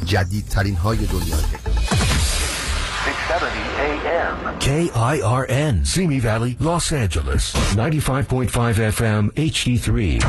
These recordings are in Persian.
جدیدترین های دنیای تکنولوژی. 670 AM KIRN Simi Valley, Los Angeles 95.5 FM HD3.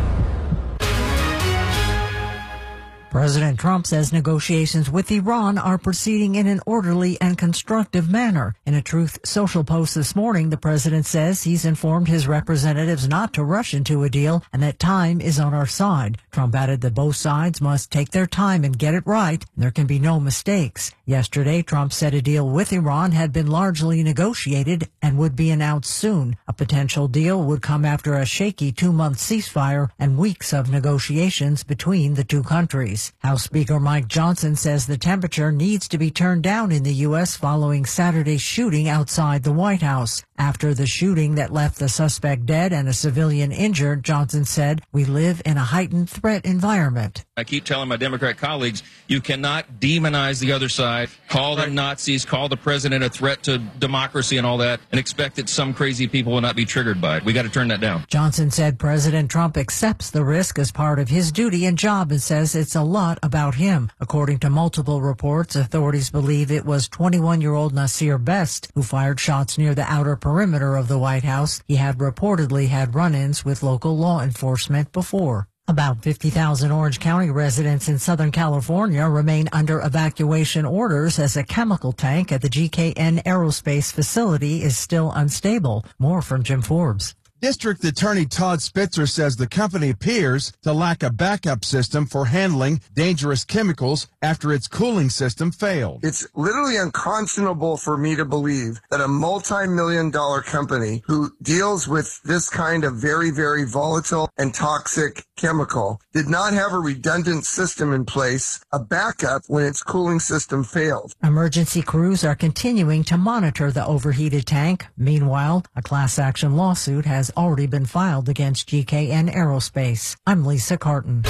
President Trump says negotiations with Iran are proceeding in an orderly and constructive manner. In a Truth Social post this morning, the president says he's informed his representatives not to rush into a deal and that time is on our side. Trump added that both sides must take their time and get it right, and there can be no mistakes. Yesterday, Trump said a deal with Iran had been largely negotiated and would be announced soon. A potential deal would come after a shaky 2-month ceasefire and weeks of negotiations between the two countries. House Speaker Mike Johnson says the temperature needs to be turned down in the U.S. following Saturday's shooting outside the White House. After the shooting that left the suspect dead and a civilian injured, Johnson said, "We live in a heightened threat environment." I keep telling my Democrat colleagues, you cannot demonize the other side, call them Nazis, call the president a threat to democracy and all that, and expect that some crazy people will not be triggered by it. We got to turn that down. Johnson said President Trump accepts the risk as part of his duty and job and says it's a lot about him. According to multiple reports, authorities believe it was 21-year-old Nasir Best who fired shots near the outer perimeter of the White House. He had reportedly had run-ins with local law enforcement before. About 50,000 Orange County residents in Southern California remain under evacuation orders as a chemical tank at the GKN Aerospace facility is still unstable. More from Jim Forbes. District Attorney Todd Spitzer says the company appears to lack a backup system for handling dangerous chemicals after its cooling system failed. It's literally unconscionable for me to believe that a multi-million-dollar company who deals with this kind of very, very volatile and toxic chemical did not have a redundant system in place, a backup when its cooling system failed. Emergency crews are continuing to monitor the overheated tank. Meanwhile, a class action lawsuit has already been filed against GKN Aerospace. I'm Lisa Carton.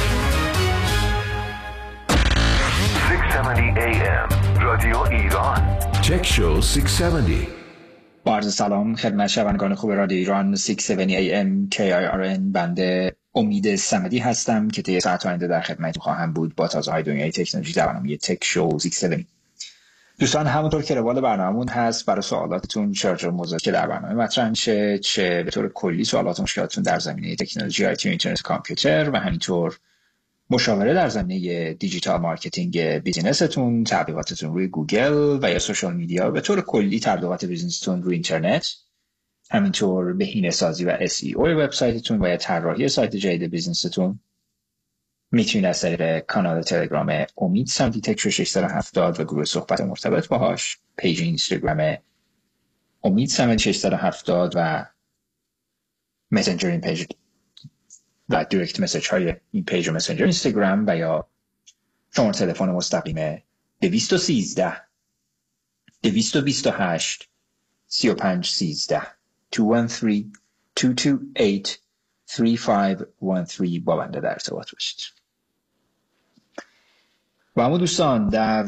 670 AM رادیو ایران Tech Show 670. با عرض سلام خدمت شنوندگان خوب رادیو ایران 670 AM KIRN. بنده امید صمدی هستم که طی ساعت آینده در خدمتتون خواهم بود با تازه‌های دنیای تکنولوژی در برنامه تک شو 670. دوستان، همونطور که روال برنامه‌مون هست، برای سوالاتتون چه موضوعی که در برنامه مطرح میشه، چه به طور کلی سوالات و مشکلاتتون در زمینه تکنولوژی آیتی و اینترنت کامپیوتر و همینطور مشاوره در زمینه دیجیتال مارکتینگ بیزینستون، تبلیغاتتون روی گوگل و یا سوشال میدیا، به طور کلی تبلیغات بیزینستون روی اینترنت، همینطور بهینه‌سازی و SEO وبسایتتون و یا طراحی سایت جدید بیزینستون، میتونید از طریق کانال تلگرام امید صمدی تک شو 670 و گروه صحبت مرتبط باهاش، پیج اینستاگرام امید صمدی 670 و مسنجر این پیج و دایرکت مسیج های این پیج و مسنجر اینستاگرام و یا شماره تلفن مستقیم 213 228 3513 213 228 3513 با بنده در ارتباط باشید. و اما دوستان، در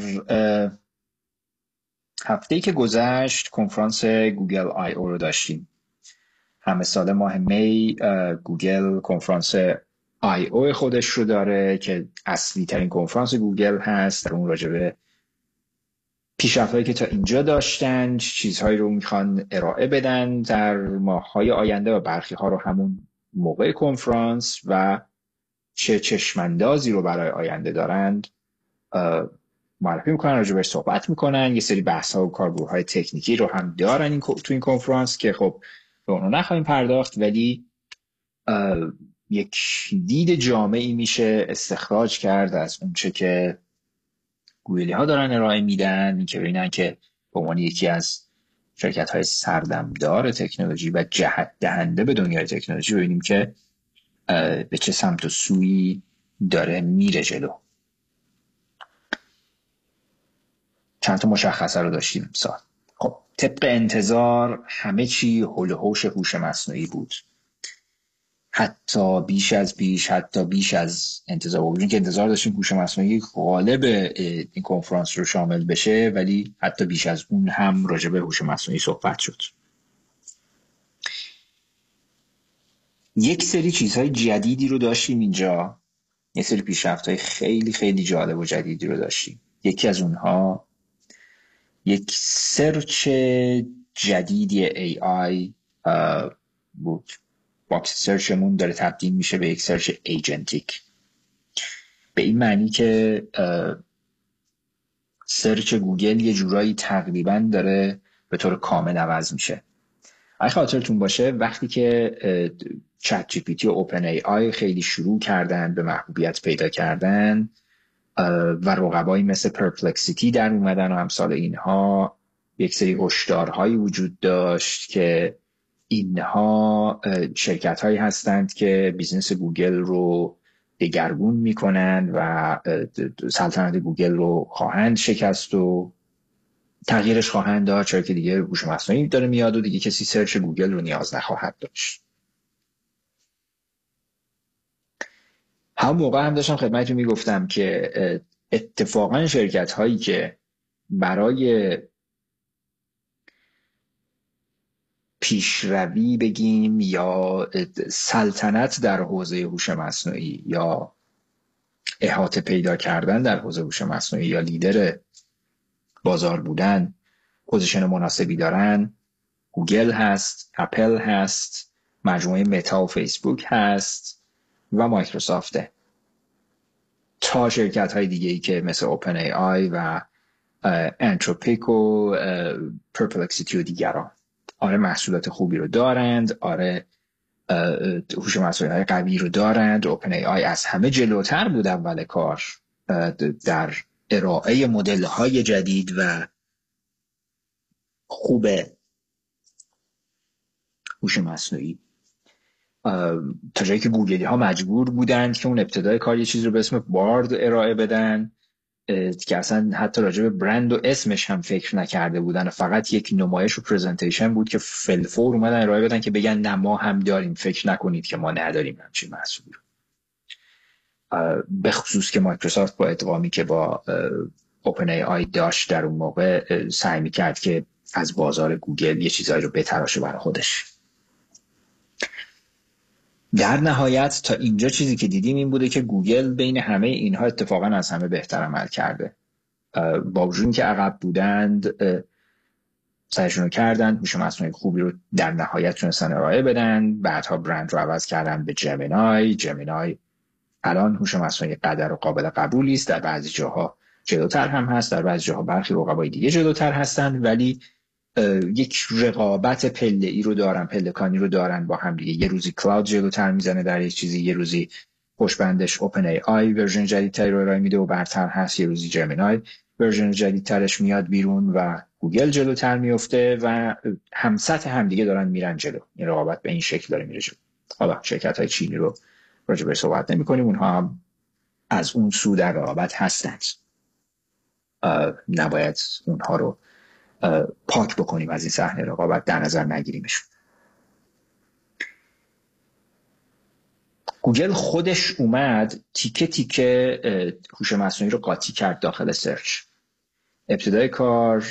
هفته‌ای که گذشت کنفرانس گوگل آی او رو داشتیم. همه سال ماه می گوگل کنفرانس آی او خودش رو داره که اصلی ترین کنفرانس گوگل هست. در اون راجبه پیشرفت‌هایی که تا اینجا داشتن، چیزهایی رو میخوان ارائه بدن در ماه‌های آینده و برخی ها رو همون موقع کنفرانس و چه چشماندازی رو برای آینده دارند معرفی میکنن، راجبش صحبت میکنن. یه سری بحث‌ها و کاربردهای تکنیکی رو هم دارن تو این کنفرانس که خب به اونو نخواهیم پرداخت، ولی یک دید جامعی میشه استخراج کرد از اونچه که گوگلی ها دارن ارائه میدن، این که ببینن که به عنوان یکی از شرکت های سردمدار تکنولوژی و جهت دهنده به دنیای تکنولوژی ببینیم که به چه سمت و سوی داره میره جلو. چند تا مشخصه رو داشتیم امسال. خب طبق انتظار همه چی حول و حوش هوش مصنوعی بود، حتی بیش از انتظار بود. که انتظار داشتیم هوش مصنوعی غالب این کنفرانس رو شامل بشه، ولی حتی بیش از اون هم راجع به هوش مصنوعی صحبت شد. یک سری چیزهای جدیدی رو داشتیم اینجا یه سری پیشرفت‌های خیلی خیلی جالب و جدیدی رو داشتیم. یکی از اونها یک سرچ جدیدی AI بود. باکس سرچمون داره تبدیل میشه به یک سرچ ایجنتیک، به این معنی که سرچ گوگل یه جورایی تقریبا داره به طور کامل عوض میشه. اگه خاطرتون باشه وقتی که چت جی پی تی و اوپن ای آی خیلی شروع کردن به محبوبیت پیدا کردن و رقبایی مثل پرپلکسیتی در اومدن و امثال اینها، یک سری هشدارهایی وجود داشت که اینها شرکت هایی هستند که بیزنس گوگل رو دگرگون میکنن و سلطنت گوگل رو خواهند شکست و تغییرش خواهند داد، چرا که دیگه هوش مصنوعی داره میاد و دیگه کسی سرچ گوگل رو نیاز نخواهد داشت. هم موقع هم داشتم خدمتتون میگفتم که اتفاقا شرکت هایی که برای پیشروی بگیم یا سلطنت در حوزه هوش مصنوعی یا احاطه پیدا کردن در حوزه هوش مصنوعی یا لیدر بازار بودن پوزیشن مناسبی دارن، گوگل هست، اپل هست، مجموعه متا و فیسبوک هست و مایکروسافته، تا شرکت های دیگه ای که مثل اوپن ای آی و انتروپیک و پرپلکسیتی و دیگران. آره محصولات خوبی رو دارند، آره هوش مصنوعی های قوی رو دارند. اوپن ای آی از همه جلوتر بود اول کار در ارائه مدل های جدید و خوب هوش مصنوعی، تا جایی که گوگلی ها مجبور بودند که اون ابتدای کار یه چیزی رو به اسم بارد ارائه بدن که اصلا حتی راجع به برند و اسمش هم فکر نکرده بودن، فقط یک نمایش و پرزنتیشن بود که فلفور اومدن ارائه بدن که بگن نه ما هم داریم، فکر نکنید که ما نداریم همچین محصولی رو. به خصوص که مایکروسافت با ادغامی که با اوپن ای آی داشت در اون موقع سعی میکرد که از بازار گوگل یه چیزایی رو بتراشه برای خودش. در نهایت تا اینجا چیزی که دیدیم این بوده که گوگل بین همه اینها اتفاقا از همه بهتر عمل کرده. با وجود اینکه عقب بودند سعیشون رو کردن، هوش مصنوعی خوبی رو در نهایت تونستن ارائه بدن. بعدها برند رو عوض کردن به جمینای الان هوش مصنوعی قدر و قابل قبولی است، در بعضی جاها جلوتر هم هست، در بعضی جاها برخی رقبای دیگه جلوتر هستن، ولی یک رقابت پله‌ای رو دارن، پلکانی رو دارن با هم دیگه. یه روزی کلاود جلوتر میزنه در یک چیزی، یه روزی پشتبندش اوپن ای آی ورژن جدیدتری رو ارائه میده و برتر هست، یه روزی جمینای ورژن جدیدترش میاد بیرون و گوگل جلوتر میفته و هم سطح هم دیگه دارن میرن جلو. این رقابت به این شکل داره میره جلو. حالا شرکت‌های چینی رو راجع بهش صحبت نمی‌کنیم، اونها هم از اون سو در رقابت هستند. نباید اونها رو پاک بکنیم از این صحنه رقابت، در نظر نگیریمشون. گوگل خودش اومد تیکه تیکه هوش مصنوعی رو قاطی کرد داخل سرچ. ابتدای کار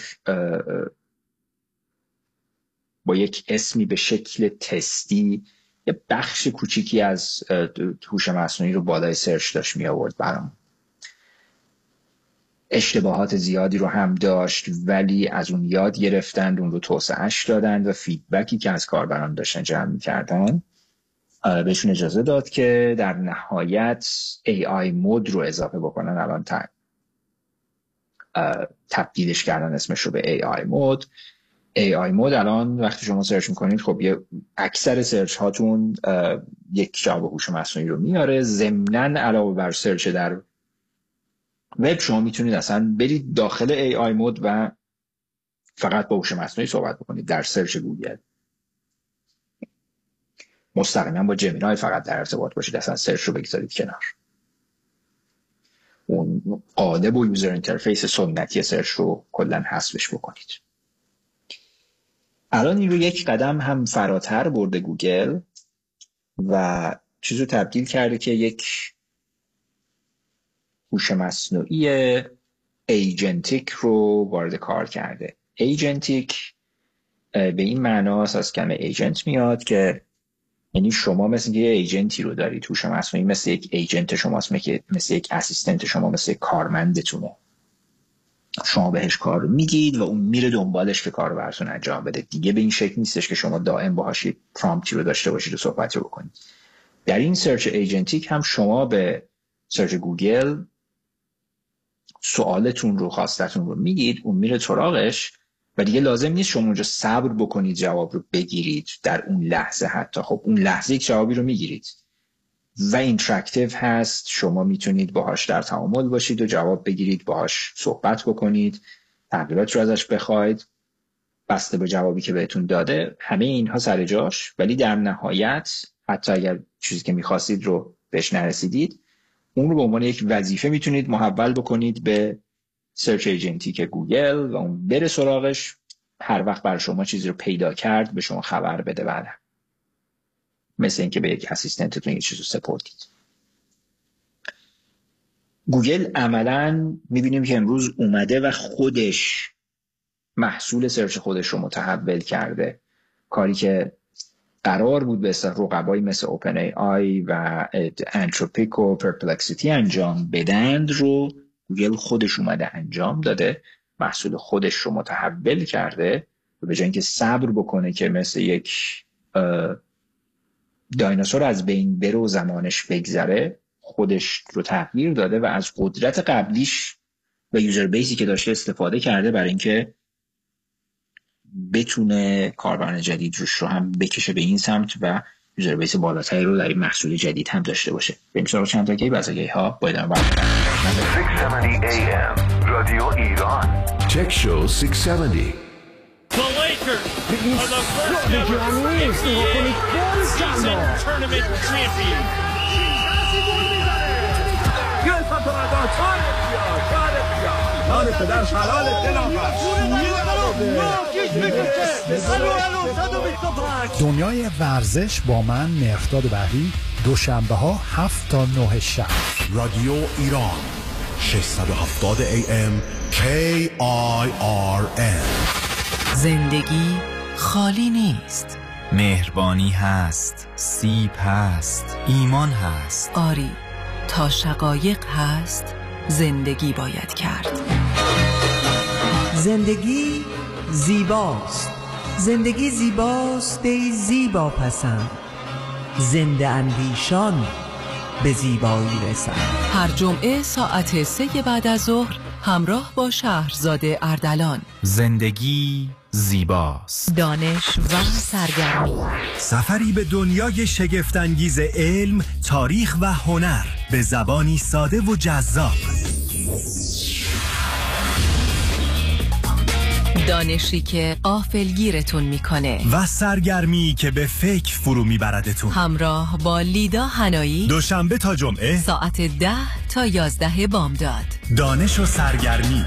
با یک اسمی به شکل تستی یه بخش کوچیکی از هوش مصنوعی رو بالای سرچ داشت می آورد برام. اشتباهات زیادی رو هم داشت، ولی از اون یاد گرفتند، اون رو توسعهش دادند و فیدبکی که از کاربران داشتن جمع می‌کردن بهشون اجازه داد که در نهایت AI مود رو اضافه بکنن. الان تبدیلش کردن اسمش رو به AI مود. AI مود الان وقتی شما سرچ میکنید خب یه اکثر سرچ هاتون یک جواب هوش مصنوعی رو میاره. ضمناً علاوه بر سرچ در وب شما میتونید اصلا برید داخل AI مود و فقط با هوش مصنوعی صحبت بکنید در سرچ گوگل. مستقیما با جمینای فقط در ارتباط باشید، اصلا سرچ رو بگذارید کنار. اون قالب و یوزر اینترفیس سنتی سرچ رو کلا حذفش بکنید. الان این رو یک قدم هم فراتر برده گوگل و چیزو تبدیل کرده که یک هوش مصنوعی ایجنتیک رو وارد کار کرده. ایجنتیک به این معناست، از کلمه ایجنت میاد که یعنی شما مثل یه ایجنتی رو داری تو شما، اصلا مثل یک ایجنت شماست، مثل یک اسیستنت شما، مثل یک کارمندتونه. شما بهش کار رو میگید و اون میره دنبالش که کار براتون انجام بده. دیگه به این شکل نیستش که شما دائم باهاش پرامپتی رو داشته باشید و صحبتی رو بکنید. در این سرچ ایجنتیک هم شما به سرچ گوگل سوالتون رو، خواستتون رو میگید، اون میره سراغش و دیگه لازم نیست شما اونجا صبر بکنید جواب رو بگیرید در اون لحظه. حتی خب اون لحظه یک جوابی رو میگیرید و اینتراکتیو هست، شما میتونید باهاش در تعامل باشید و جواب بگیرید، باهاش صحبت بکنید، تغییرات رو ازش بخواید بسته به جوابی که بهتون داده. همه اینها سر جاش، ولی در نهایت حتی اگر چیزی که میخواستید رو بهش نرسیدید، اون رو به عنوان یک وظیفه میتونید محول بکنید به سرچ ایجنتیک گوگل و اون بره سراغش. هر وقت برای شما چیزی رو پیدا کرد به شما خبر بده بعدم، مثل اینکه به یک اسیستنتتون یه چیز رو سپردید. گوگل عملاً میبینیم که امروز اومده و خودش محصول سرچ خودش رو متحول کرده. کاری که قرار بود به رقبایی مثل اوپن ای آی و انتروپیک و پرپلکسیتی انجام بدند رو گوگل خودش اومده انجام داده، محصول خودش رو متحول کرده و به جای اینکه صبر بکنه که مثل یک دایناسور از بین بره و زمانش بگذره، خودش رو تغییر داده و از قدرت قبلیش و یوزر بیسی که داشته استفاده کرده برای اینکه بتونه کاربران جدید رو هم بکشه به این سمت و یوزر بیس بالاتری رو در این محصول جدید هم داشته باشه. بریم سراغ چند تا کی ها با ادامه برنامه. 670 AM رادیو ایران. Tech Show 670. The Lakers are the first ever NBA season tournament champion. دنیای ورزش با من مهرداد بهری، دوشنبه ها 7 تا 9 شب. رادیو ایران 670 AM KIRN. زندگی خالی نیست. مهربانی هست، سیب هست، ایمان هست. آری، تا شقایق هست زندگی باید کرد. زندگی زیباست. زندگی زیباست ای زیبا پسند. زنده اندیشان به زیبایی رسند. هر جمعه ساعت 3 بعد از ظهر همراه با شهرزاد اردلان. زندگی زیباست. دانش و سرگرمی. سفری به دنیای شگفت‌انگیز علم، تاریخ و هنر به زبانی ساده و جذاب. دانشی که غافلگیرتون میکنه و سرگرمی که به فکر فرو میبردتون. همراه با لیدا هنایی، دوشنبه تا جمعه ساعت 10 تا 11 بامداد. دانش و سرگرمی.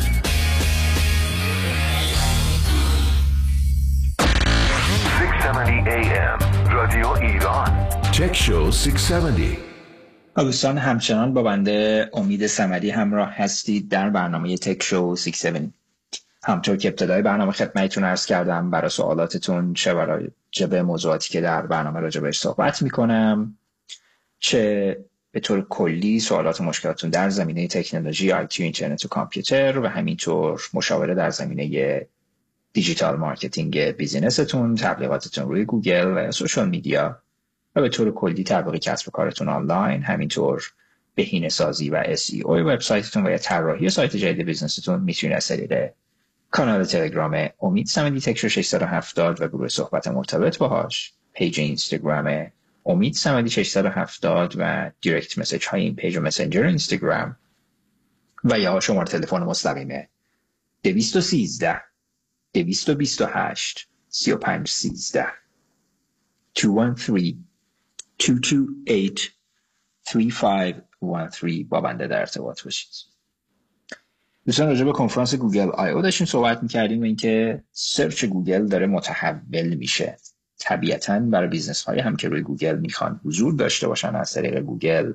670 AM رادیو ایران. Tech Show 670. دوستان همچنان با بنده امید صمدی همراه هستید در برنامه تک شو 670. همطور که ابتدای برنامه خدمتتون عرض کردم، برای سوالاتتون چه برای به موضوعاتی که در برنامه راجع بهش صحبت میکنم، چه به طور کلی سوالات و مشکلاتتون در زمینه تکنولوژی، آیتی، اینترنت و کامپیوتر و همینطور مشاوره در زمینه دیجیتال مارکتینگ بیزینستون، تبلیغاتتون روی گوگل و سوشال میدیا و به طور کلی تبلیغ کسب و کارتون آنلاین، همینطور بهینه‌سازی و SEO وبسایتتون و یا طراحی سایت جدید بیزنستون، میتونید از طریق کانال تلگرام امید صمدی تک شو 670 و گروه صحبت مرتبط باهاش، پیج اینستاگرام امید صمدی 670 و دایرکت مسیج های این پیج و مسنجر اینستاگرام و یا شماره تلفن مستقیم 213 228 3513 213 228 3513 با بنده در ارتباط باشید. دوستان راجع به کنفرانس گوگل I/O داشتیم صحبت می‌کردیم و اینکه سرچ گوگل داره متحول میشه. طبیعتاً برای بیزنس های هم که روی گوگل میخوان حضور داشته باشن، از طریق گوگل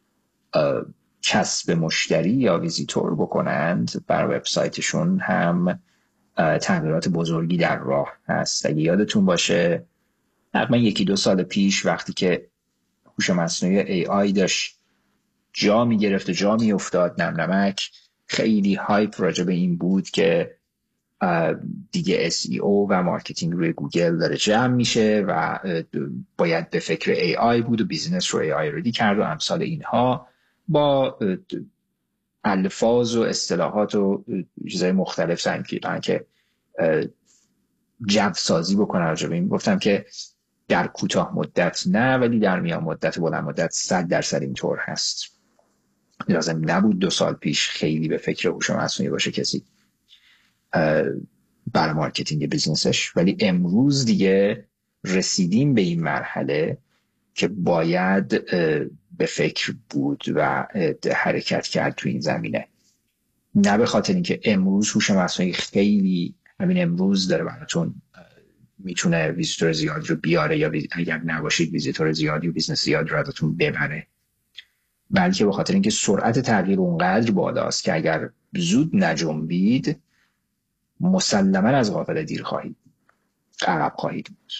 کسب مشتری یا ویزیتور بکنند، بر وبسایتشون هم تغییرات بزرگی در راه هست. اگه یادتون باشه تقریبا 1-2 سال پیش وقتی که هوش مصنوعی AI داشت جا می گرفت و جا می افتاد، نمنمک خیلی هایپ راجع به این بود که دیگه SEO و مارکتینگ روی گوگل داره جمع میشه و باید به فکر AI بود و بیزینس رو AI ردی کرد و امثال اینها با الفاظ و اصطلاحات و چیزهای مختلف سعی کردن که جو سازی بکنن راجع به این. گفتم که در کوتاه مدت نه، ولی در میان مدت و بلند مدت 100% اینطور هست. لازم نبود 2 سال پیش خیلی به فکر هوش مصنوعی باشه کسی برای مارکتینگ بیزنسش، ولی امروز دیگه رسیدیم به این مرحله که باید به فکر بود و حرکت کرد تو این زمینه. نه به خاطر اینکه امروز هوش مصنوعی خیلی همین امروز داره براتون میتونه ویزیتور زیاد رو بیاره یا اگر نباشید ویزیتور زیادی و بیزنس زیاد رو ازتون ببره، بلکه به خاطر اینکه سرعت تغییر اونقدر بالاست که اگر زود نجنبید مسلما از قافله دیر خواهید، عقب خواهید بود.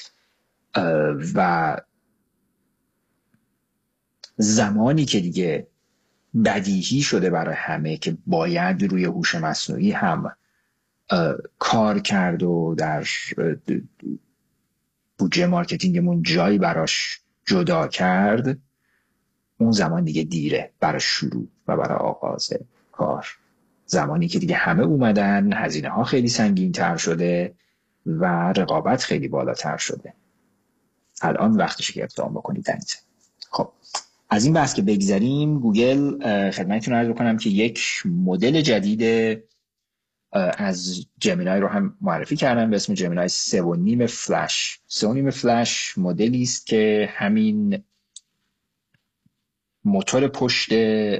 و زمانی که دیگه بدیهی شده برای همه که باید روی هوش مصنوعی هم کار کرد و در بودجه مارکتینگمون جایی براش جدا کرد، اون زمان دیگه دیره برای شروع و برای آغاز کار. زمانی که دیگه همه اومدن، هزینه ها خیلی سنگین تر شده و رقابت خیلی بالاتر شده. الان وقتشه که اقدام بکنید. خب از این بحث که بگذریم، گوگل خدمتتون عرض بکنم که یک مدل جدید از جمینای رو هم معرفی کردن به اسم جمینای 3.5 فلش. 3.5 فلش مدلی است که همین موتور پشت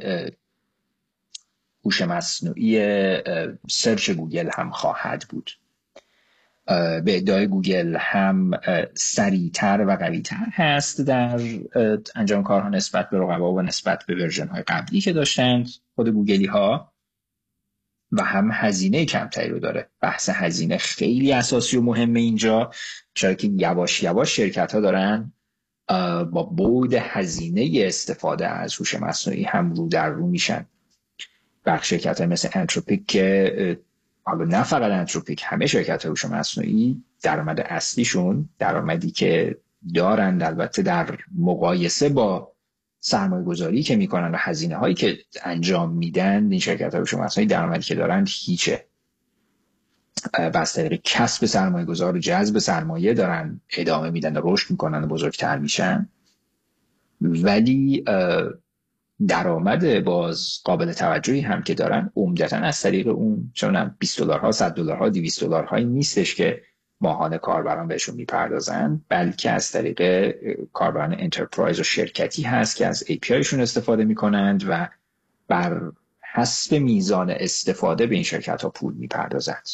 هوش مصنوعی سرچ گوگل هم خواهد بود. به ادعای گوگل هم سریعتر و قوی‌تر هست در انجام کارها نسبت به رقبا و نسبت به ورژن های قبلی که داشتند خود گوگلی ها، و هم هزینه کمتری رو داره. بحث هزینه خیلی اساسی و مهمه اینجا، چرا که یواش یواش شرکت ها دارن با بعد هزینه استفاده از هوش مصنوعی هم رو در رو میشن. بخش شرکت های مثل انتروپیک که حالا نه فقط انتروپیک، همه شرکت هوش مصنوعی درآمد اصلیشون، درآمدی که دارند البته در مقایسه با سرمایه گذاری که میکنن و هزینه هایی که انجام میدن، این شرکت هوش مصنوعی درآمدی که دارند هیچه. بس طریق کسب سرمایه گذار و جذب سرمایه دارن ادامه میدن و رشد میکنن و بزرگتر میشن، ولی درآمد باز قابل توجهی هم که دارن عمدتاً از طریق اون چونم $20 $100 $200 نیستش که ماهانه کاربران بهشون میپردازن، بلکه از طریق کاربران انترپرایز و شرکتی هست که از API شون استفاده میکنند و بر حسب میزان استفاده به این شرکت ها پول میپردازند.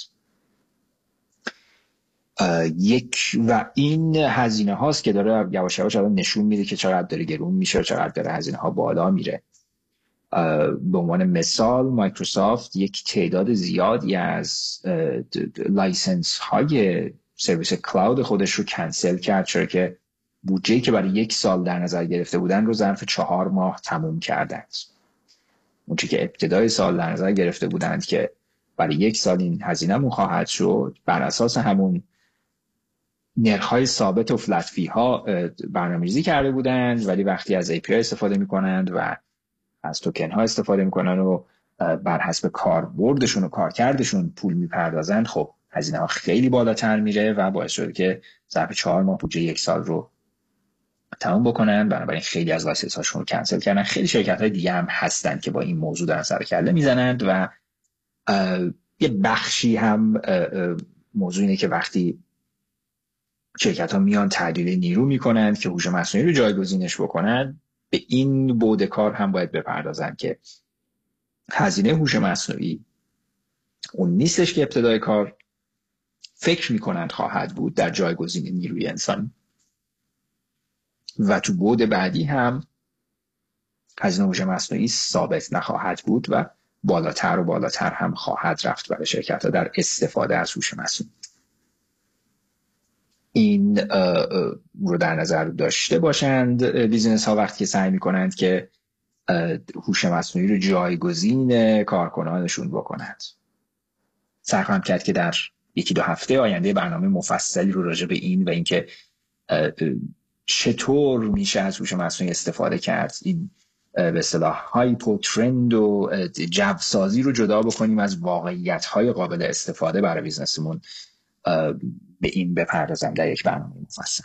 و این هزینه هاست که داره یواش یواش نشون میده که چقدر داره گرون میشه و چقدر داره هزینه ها بالا میره. به عنوان مثال مایکروسافت یک تعداد زیادی از لایسنس های سرویس کلاود خودش رو کنسل کرد، چرا که بودجه‌ای که برای 1 سال در نظر گرفته بودن رو ظرف 4 ماه تموم کردند. اون چیزی که ابتدای سال در نظر گرفته بودند که برای 1 سال این هزینه‌مون خواهد شد، بر اساس همون نرخ‌های ثابت و فلت فی ها برنامه‌ریزی کرده بودند، ولی وقتی از API استفاده می‌کنند و از توکن ها استفاده می‌کنن و بر حسب کاربردشون و کارکردشون پول می‌پردازند، خب هزینه ها خیلی بالاتر میره و باعث شده که ظرف 4 ماه بودجه 1 سال رو تموم بکنن. بنابراین خیلی از لایسنس هاشون رو کنسل کردن. خیلی شرکت‌های دیگه هم هستن که با این موضوع دارن سر کله میزنند و یه بخشی هم موضوع اینه که وقتی شرکت ها میان تعدیل نیرو میکنند که هوش مصنوعی رو جایگزینش بکنند، به این بعد کار هم باید بپردازن که هزینه هوش مصنوعی اون نیستش که ابتدای کار فکر میکنند خواهد بود در جایگزین نیروی انسانی، و تو بعد بعدی هم هزینه هوش مصنوعی ثابت نخواهد بود و بالاتر و بالاتر هم خواهد رفت برای شرکت ها در استفاده از هوش مصنوعی. این رو در نظر داشته باشند بیزینس ها وقتی که سعی میکنند که هوش مصنوعی رو جایگزین کارکنانشون بکنند. سعی خواهم کرد که در 1-2 هفته آینده برنامه مفصلی رو راجع به این و اینکه چطور میشه از هوش مصنوعی استفاده کرد، این به اصطلاح هایپو ترند و جو سازی رو جدا بکنیم از واقعیت های قابل استفاده برای بیزنسمون، به این بپردازم در یک برنامه مفصل.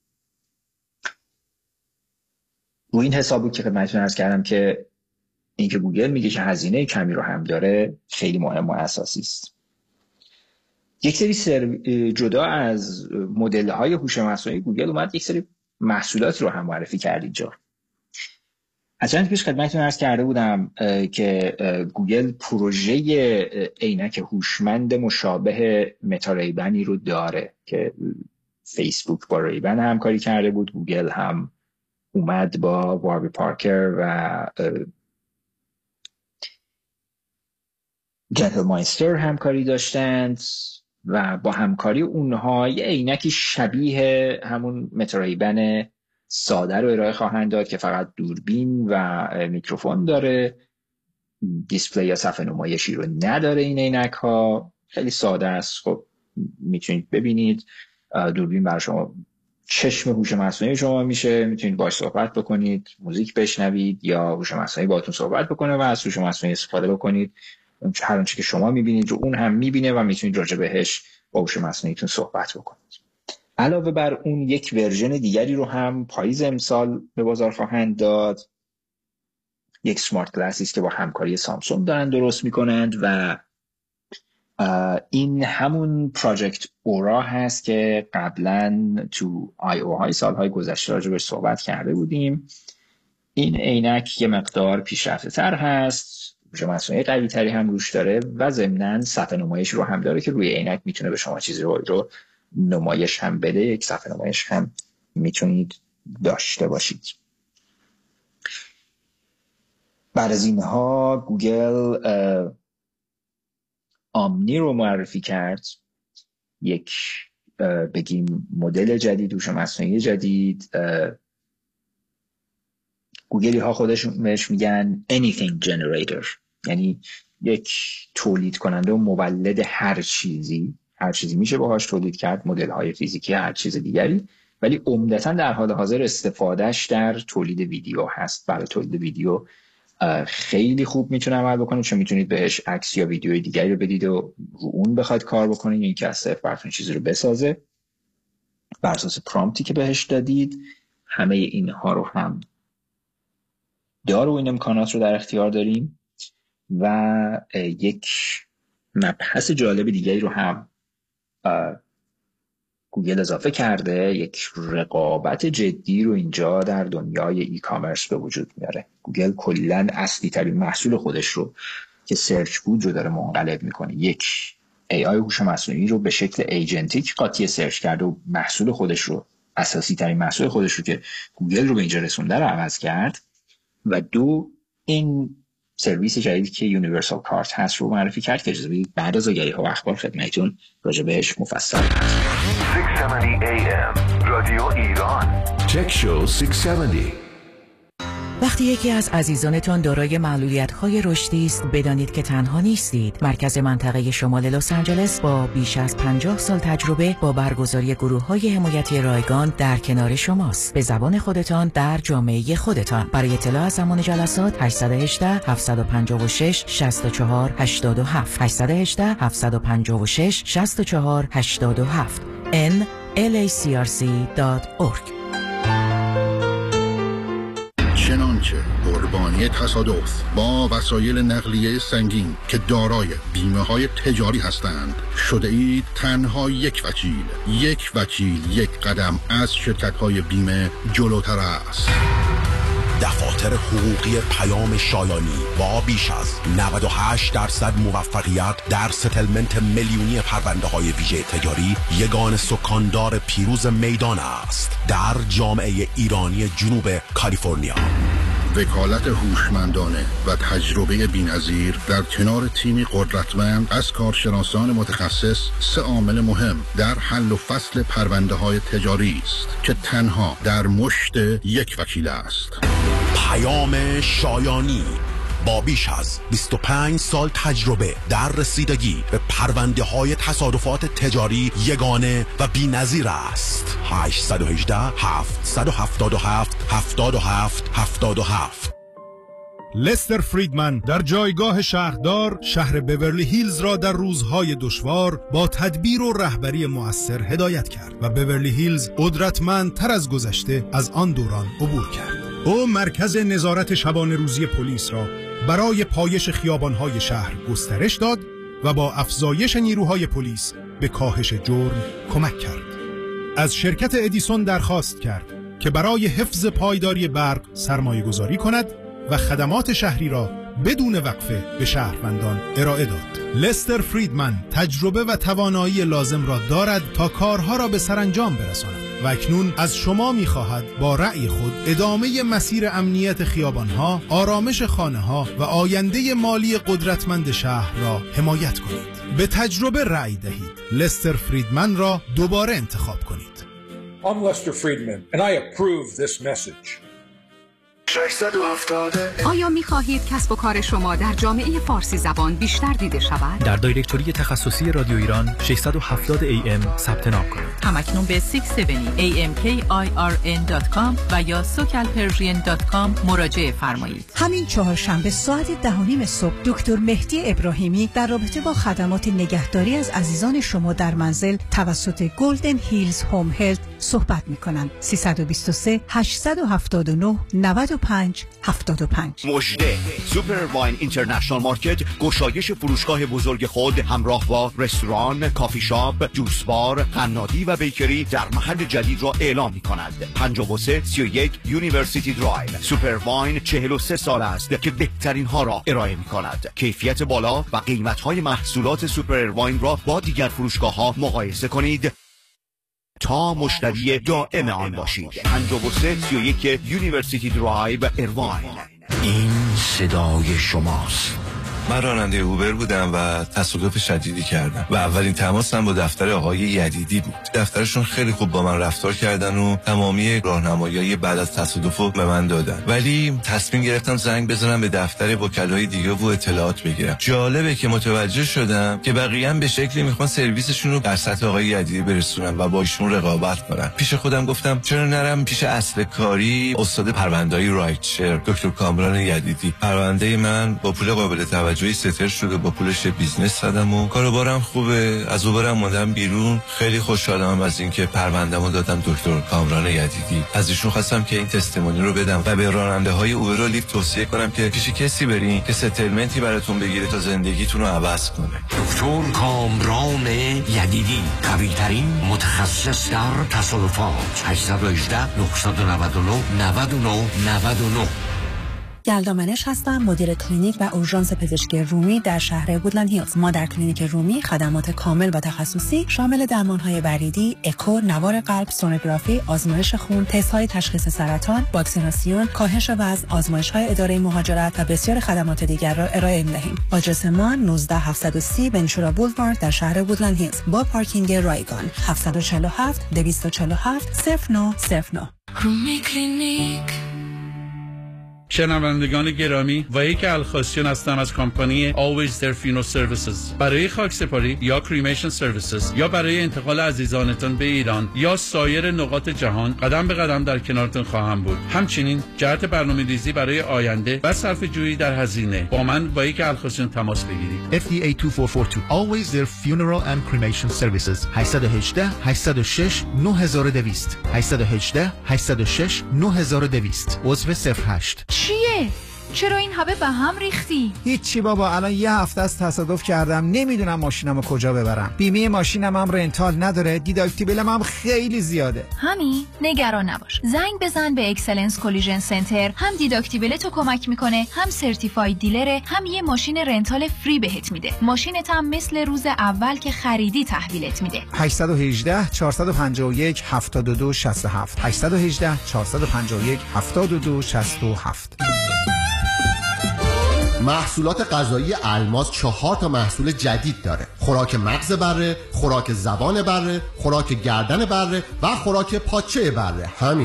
رو این حساب بود که خدمتتون عرض کردم که اینکه گوگل میگه که هزینه کمی رو هم داره خیلی مهم و اساسی است. یک سری جدا از مدل های هوش مصنوعی، گوگل اومد یک سری محصولاتی رو هم معرفی کرد اینجا. از چند پیش خدمتتون عرض کرده بودم که گوگل پروژه عینک هوشمند مشابه متا ریبنی رو داره که فیسبوک با ریبن همکاری کرده بود، گوگل هم اومد با واربی پارکر و جنتل مایستر همکاری داشتند و با همکاری اونها یه عینکی شبیه همون متا ریبن ساده رو ارائه خواهند داد که فقط دوربین و میکروفون داره، دیسپلی یا صفحه نمایشی رو نداره. این عینک ها خیلی ساده است. خب میتونید ببینید، دوربین برای شما چشم هوش مصنوعی شما میشه، میتونید باهاش صحبت بکنید، موزیک بشنوید یا هوش مصنوعی باهاتون صحبت بکنه و از هوش مصنوعی استفاده بکنید. هر آنچه که شما میبینید رو اون هم میبینه و میتونید راجع بهش با هوش مصنوعیتون صحبت بکنید. علاوه بر اون یک ورژن دیگری رو هم پاییز امسال به بازار خواهند داد. یک سمارت گلاسی است که با همکاری سامسونگ دارن درست میکنند و این همون پراجکت اورا هست که قبلا تو IO های سالهای گذشته راجع بهش صحبت کرده بودیم. این عینک یه مقدار پیشرفته تر هست، هوش مصنوعی قوی تری هم روش داره و ضمناً صفحه نمایش رو هم داره که روی عینک میتونه به شما چیزی رو نمایش هم بده. یک صفحه نمایش هم میتونید داشته باشید. بعد از اینها گوگل آمنی رو معرفی کرد، یک بگیم مدل جدید هوش مصنوعی جدید. گوگلی ها خودشون بهش میگن anything generator، یعنی یک تولید کننده و مولد هر چیزی میشه باهاش تولید کرد، مدل های فیزیکی هر چیز دیگری، ولی عمدتاً در حال حاضر استفادهش در تولید ویدیو هست. برای تولید ویدیو خیلی خوب میتونه عمل بکنه، چون میتونید بهش عکس یا ویدیوی دیگری رو بدید و رو اون بخواید کار بکنید، این که از صفر براتون چیزی رو بسازه بر اساس پرامپتی که بهش دادید. همه اینها رو هم داره و این امکانات رو در اختیار داریم. و یک مبحث جالب دیگری رو هم گوگل اضافه کرده، یک رقابت جدی رو اینجا در دنیای ای کامرس به وجود میاره. گوگل کلاً اصلی ترین محصول خودش رو که سرچ بود رو داره منقلب میکنه. یک AI هوش مصنوعی رو به شکل ایجنتیک قاطی سرچ کرده و محصول خودش رو، اساسی ترین محصول خودش رو که گوگل رو به اینجا رسونده رو عوض کرد. و دو، این سرویس جدیدی که یونیورسال کارت هست رو معرفی کرد که اجازه بدید بعد از آگهی ها و اخبار خدمتتون راجع بهش مفصل هست. 670 AM رادیو ایران تک شو 670. وقتی یکی از عزیزانتان دارای معلولیت‌های رشدی است، بدانید که تنها نیستید. مرکز منطقه شمال لس آنجلس با بیش از 50 سال تجربه با برگزاری گروه‌های حمایتی رایگان در کنار شماست. به زبان خودتان در جامعه خودتان. برای اطلاع از زمان جلسات 818 756 64 87 818 756 64 87 nlacrc.org. چنانچه قربانی تصادف با وسایل نقلیه سنگین که دارای بیمه های تجاری هستند شده اید تنها یک وکیل یک قدم از شرکت های بیمه جلوتر است. دفاتر حقوقی پیام شایانی با بیش از 98% موفقیت در ستلمنت میلیونی پرونده های ویژه تجاری یگان سکاندار پیروز میدان است در جامعه ایرانی جنوب کالیفرنیا. وکالت هوشمندانه و تجربه بی‌نظیر در کنار تیمی قدرتمند از کارشناسان متخصص سه عامل مهم در حل و فصل پرونده‌های تجاری است که تنها در مشت یک وکیل است. پیام شایانی با بیش از 25 سال تجربه در رسیدگی به پرونده های تصادفات تجاری یگانه و بی‌نظیر است. 818 777 77 77. لستر فریدمن در جایگاه شهردار شهر بیورلی هیلز را در روزهای دشوار با تدبیر و رهبری مؤثر هدایت کرد و بیورلی هیلز قدرتمندتر از گذشته از آن دوران عبور کرد. او مرکز نظارت شبانه روزی پلیس را برای پایش خیابان‌های شهر گسترش داد و با افزایش نیروهای پلیس به کاهش جرم کمک کرد. از شرکت ادیسون درخواست کرد که برای حفظ پایداری برق سرمایه گذاری کند و خدمات شهری را بدون وقفه به شهروندان ارائه داد. لستر فریدمن تجربه و توانایی لازم را دارد تا کارها را به سرانجام برساند و اکنون از شما می‌خواهد با رأی خود ادامه مسیر امنیت خیابان‌ها، آرامش خانه‌ها و آینده مالی قدرتمند شهر را حمایت کنید. به تجربه رأی دهید. لستر فریدمن را دوباره انتخاب کنید. I'm Lester Friedman and I approve this message. آیا می خواهید کسب و کار شما در جامعه فارسی زبان بیشتر دیده شود؟ در دایرکتوری تخصصی رادیو ایران 670 AM ثبت نام کنید. همکنون به 670amkirn.com و یا socialpersian.com مراجعه فرمایید. همین چهارشنبه ساعت 10:30 صبح دکتر مهدی ابراهیمی در رابطه با خدمات نگهداری از عزیزان شما در منزل توسط گلدن هیلز هوم هلت صحبت می‌کنند. 323 879 95 75. مژده سوپر واین اینترنشنال مارکت گشایش فروشگاه بزرگ خود همراه با رستوران، کافی شاپ، جوس بار، قنادی و بیکری در محل جدید را اعلام می‌کند. 5331 یونیورسیتی درایو. سوپر واین 43 سال است که بهترین ها را ارائه می‌کند. کیفیت بالا و قیمت‌های محصولات سوپر واین را با دیگر فروشگاه‌ها مقایسه کنید تا مشتری دائم آن باشید. 5331 یونیورسیتی درایو ایرواین. این صدای شماست. من راننده اوبر بودم و تصادف شدیدی کردم و اولین تماسم با دفتر آقای یدیدی بود. دفترشون خیلی خوب با من رفتار کردن و تمامی راهنمایی‌های بعد از تصادف رو به من دادن، ولی تصمیم گرفتم زنگ بزنم به دفتر وکلای دیگه و اطلاعات بگیرم. جالبه که متوجه شدم که بقیه هم به شکلی میخوان سرویسشون رو در سطح آقای یدیدی برسونن و با ایشون رقابت کنن. پیش خودم گفتم چرا نرم پیش اصل کاری استاد پرونده‌های رایتشر دکتر کامران یدیدی. پرونده من با پول قابل توجهی ستر شده، با پولش بیزنس زدم و کاروبارم خوبه. از اوبرم موندم بیرون. خیلی خوشحالم از اینکه پرونده‌مو دادم دکتر کامران یدیدی. از ایشون خواستم که این تستمونی رو بدم و به راننده‌های اوبر و لیفت توصیه کنم که پیش کسی برین که ستلمنتی براتون بگیره تا زندگیتون رو عوض کنه. دکتر کامران یدیدی، قوی‌ترین متخصص در تصادفات. 818 999 99 99. یلدا منش هستم، مدیر کلینیک و اورژانس پزشکی رومی در شهر وودلند هیلز. ما در کلینیک رومی خدمات کامل و تخصصی شامل درمان‌های وریدی، اکو، نوار قلب، سونوگرافی، آزمایش خون، تست‌های تشخیص سرطان، واکسیناسیون، کاهش وزن، آزمایش‌های اداره مهاجرت و بسیار خدمات دیگر را ارائه می‌دهیم. آدرس ما 19730 ونچورا بولوارد در شهر وودلند هیلز با پارکینگ رایگان. 747 247 0909. رومی کلینیک. شنوندگان گرامی، وحید الخاسیون هستم از کمپانی Always There Funeral Services. برای خاکسپاری یا کریمیشن سرویسز یا برای انتقال عزیزانتان به ایران یا سایر نقاط جهان قدم به قدم در کنارتون خواهم بود. همچنین جهت برنامه‌ریزی برای آینده و صرفه‌جویی در هزینه با من وحید الخاسیون تماس بگیرید. FDA 2442 Always There Funeral and Cremation Services. 818 806 9200 818 806 9200. عضو 08. چیه؟ چرا این همه به هم ریختی؟ هیچی بابا، الان یه هفته از تصادف کردم، نمیدونم ماشینمو کجا ببرم. بیمه ماشینم هم رنتال نداره، دیداکتیبلم هم خیلی زیاده. همین نگران نباش، زنگ بزن به اکسلنس کلیژن سنتر. هم دیداکتیبلتو کمک میکنه، هم سرتیفاید دیلره، هم یه ماشین رنتال فری بهت میده. ماشینت هم مثل روز اول که خریدی تحویلت میده. 818 451 72 67 818 451 72 67. محصولات غذایی الماس 4 تا محصول جدید داره: خوراک مغز بره، خوراک زبان بره، خوراک گردن بره و خوراک پاچه بره. همین.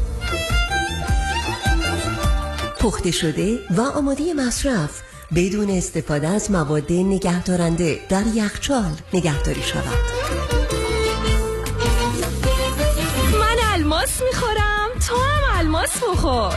پخته شده و آماده مصرف بدون استفاده از مواد نگهدارنده در یخچال نگهداری شود. من الماس میخورم، تو هم الماس بخور.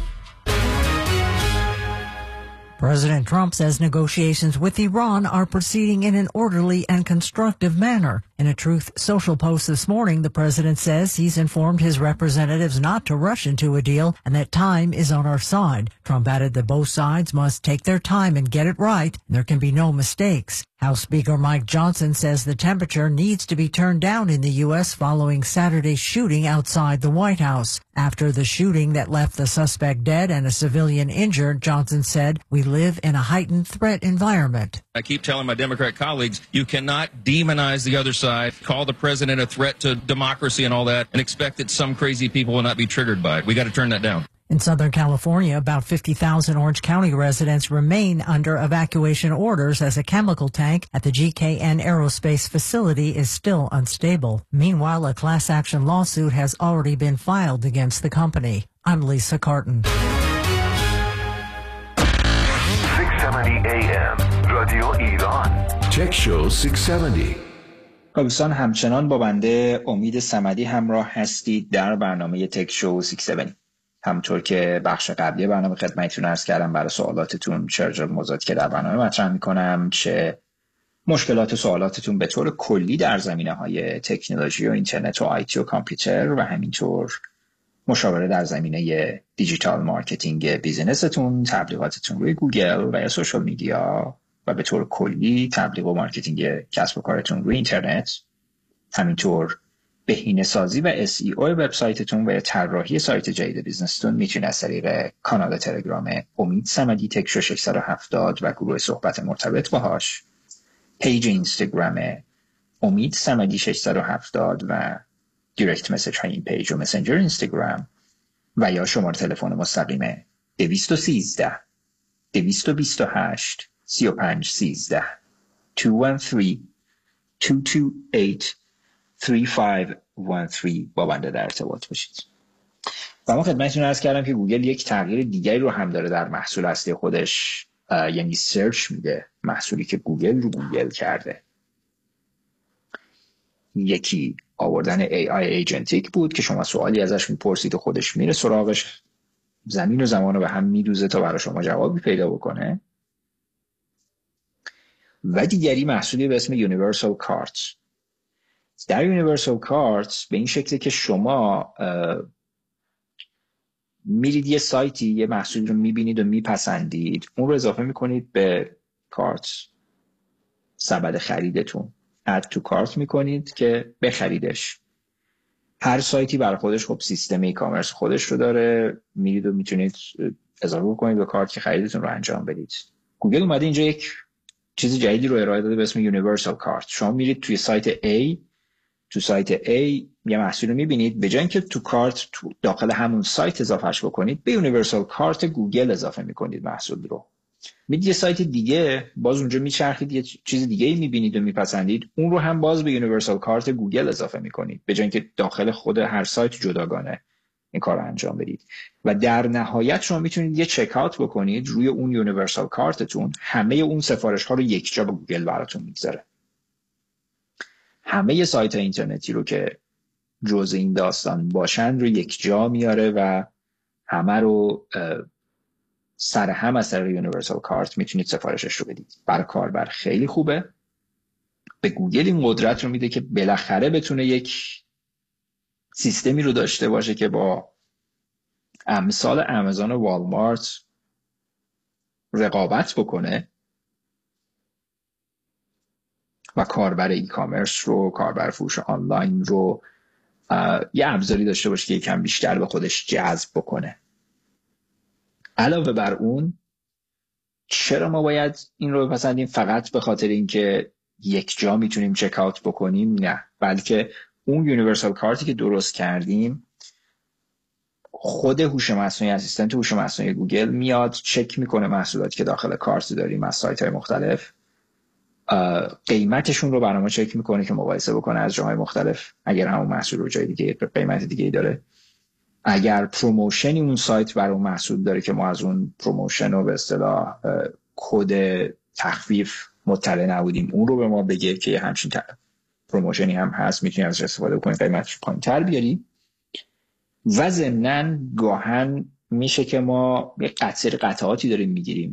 President Trump says negotiations with Iran are proceeding in an orderly and constructive manner. In a Truth Social post this morning, the president says he's informed his representatives not to rush into a deal and that time is on our side. Trump added that both sides must take their time and get it right, and there can be no mistakes. House Speaker Mike Johnson says the temperature needs to be turned down in the U.S. following Saturday's shooting outside the White House. After the shooting that left the suspect dead and a civilian injured, Johnson said, "We live in a heightened threat environment." I keep telling my Democrat colleagues, you cannot demonize the other side, call the president a threat to democracy and all that, and expect that some crazy people will not be triggered by it. We got to turn that down. In Southern California, about 50,000 Orange County residents remain under evacuation orders as a chemical tank at the GKN Aerospace facility is still unstable. Meanwhile, a class action lawsuit has already been filed against the company. I'm Lisa Carton. 670 AM رادیو ایران. Tech Show 670. دوستان همچنان با بنده امید صمدی همراه هستید در برنامه تک شو 670. همونطور که بخش قبلی برنامه خدمتتون عرض کردم، برای سوالاتتون چه موضوعاتی که در برنامه مطرح میکنم، چه مشکلات و سوالاتتون به طور کلی در زمینه‌های تکنولوژی و اینترنت و آیتی و کامپیوتر و همینطور مشاوره در زمینه دیجیتال مارکتینگ بیزینستون، تبلیغاتتون روی گوگل و یا سوشال میدیا و به طور کلی تبلیغ و مارکتینگ کسب و کارتون روی اینترنت، همینطور بهینه سازی و SEO وبسایتتون و طراحی سایت جدید بیزنستون، میتونید از طریق کانال تلگرام امید صمدی تکشو 670 و گروه صحبت مرتبط باهاش، پیج اینستاگرام امید صمدی 670 و دایرکت مسیج های این پیج و مسنجر اینستاگرام و یا شماره تلفن مستقیم 213 228 3513 213 228 3513 با بنده در ارتباط باشید. و ما خدمتتون عرض کردم که گوگل یک تغییر دیگری رو هم داره در محصول اصلی خودش، یعنی سرچ میده، محصولی که گوگل رو گوگل کرده. یکی آوردن AI ایجنتیک بود که شما سوالی ازش میپرسید و خودش میره سراغش، زمین و زمان رو به هم میدوزه تا برای شما جوابی پیدا بکنه. و دیگری محصولی به اسم یونیورسال کارت. در یونیورسال کارت به این شکلی که شما میرید یه سایتی، یه محصولی رو میبینید و میپسندید، اون رو اضافه میکنید به کارت، سبد خریدتون اد تو کارت میکنید که بخریدش. هر سایتی برای خودش خب سیستم ای کامرس خودش رو داره، میرید و میتونید اضافه کنید به کارت که خریدتون رو انجام بدید. گوگل اومده اینجا یک چیز جدیدی رو ارائه داده به اسم یونیورسال کارت. شما میرید توی سایت A، تو سایت A یه محصول رو میبینید، به جای اینکه تو کارت تو داخل همون سایت اضافهش بکنید، به یونیورسال کارت گوگل اضافه میکنید محصول رو. میرید یه سایت دیگه، باز اونجا میچرخید، یه چیز دیگه میبینید و میپسندید، اون رو هم باز به یونیورسال کارت گوگل اضافه میکنید، به جای اینکه داخل خود هر سایت جداگانه این کار رو انجام بدید. و در نهایت شما میتونید یه چک اوت بکنید روی اون یونیورسال کارتتون، همه اون سفارش ها رو یک جا به گوگل براتون میگذاره. همه سایت اینترنتی رو که جزء این داستان باشن رو یک جا میاره و همه رو سر هم از طریق یونیورسال کارت میتونید سفارشش رو بدید. برای کاربر خیلی خوبه. به گوگل این قدرت رو میده که بالاخره بتونه یک سیستمی رو داشته باشه که با امثال امازون و والمارت رقابت بکنه و کاربر ای کامرس رو، کاربر فروش آنلاین رو یه ابزاری داشته باشه که یکم بیشتر به خودش جذب بکنه. علاوه بر اون، چرا ما باید این رو بپسندیم؟ فقط به خاطر اینکه یک جا میتونیم چک اوت بکنیم؟ نه، بلکه اون یونیورسال کارتی که درست کردیم خود هوش مصنوعی، اسیستنت هوش مصنوعی گوگل میاد چک میکنه محصولاتی که داخل کارت داریم از سایت های مختلف، قیمتشون رو برای ما چک میکنه که مقایسه بکنه از جاهای مختلف، اگر همون محصول رو جای دیگه قیمت دیگه داره، اگر پروموشنی اون سایت برای اون محصول داره که ما از اون پروموشن رو به اصطلاح کد تخفیف مطلع نبودیم اون رو به ما بگه که همچین پروموشنی هم هست، میتونی ازش استفاده کنی، قیمتش پایین‌تر بیاری. و ضمناً گاهن میشه که ما یه قطعاتی داریم میگیریم،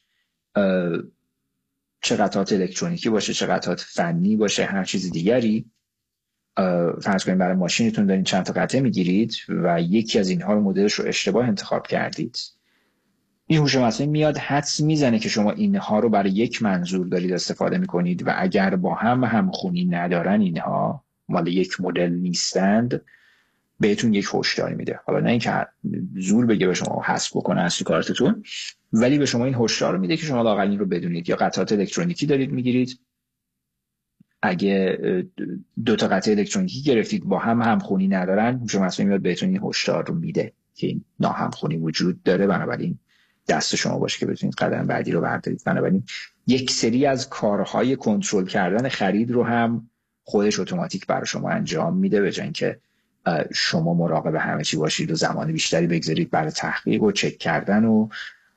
چه قطعات الکترونیکی باشه، چه قطعات فنی باشه، هر چیز دیگری. فرض کنید برای ماشینتون دارین چند تا قطعه میگیرید و یکی از اینها رو مدلش رو اشتباه انتخاب کردید، این هوش مصنوعی میاد حدس میزنه که شما اینها رو برای یک منظور دارید استفاده میکنید و اگر با هم همخونی ندارن، اینها مال یک مدل نیستند، بهتون یک هشداری میده. حالا نه اینکه زور بگه به شما حذف بکنه از کارتتون، ولی به شما این هشدار رو میده که شما لااقل این رو بدونید. یا قطعات الکترونیکی دارید میگیرید، اگه 2 تا قطعه الکترونیکی گرفتید با هم همخونی ندارن، هوش مصنوعی میاد بهتون این هشدار رو میده که این ناهمخونی وجود داره، بنابراین دست شما باشه که بتونید قدم بعدی رو بردارید. بنابراین یک سری از کارهای کنترل کردن خرید رو هم خودش اتوماتیک برای شما انجام میده، به جای اینکه شما مراقب همه چی باشید و زمان بیشتری بگذارید برای تحقیق و چک کردن و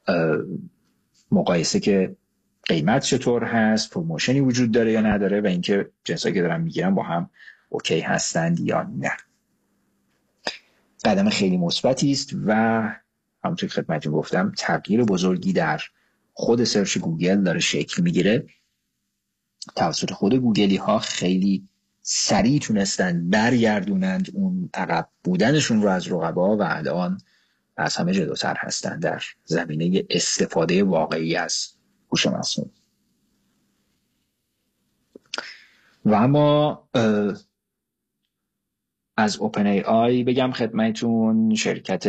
مقایسه که قیمت چطور هست، پروموشنی وجود داره یا نداره و اینکه جنسایی که دارن میگیرن با هم اوکی هستند یا نه. قدم خیلی مثبتی است و همونطور که خدمتتون گفتم تغییر بزرگی در خود سرچ گوگل داره شکل میگیره. توسط خود گوگلی ها خیلی سریع تونستن برگردونند اون عقب بودنشون رو از رقبا و الان از همه جلوتر هستن در زمینه استفاده واقعی از هوش مصنوعی. و اما از اوپن ای آی بگم خدمتتون، شرکت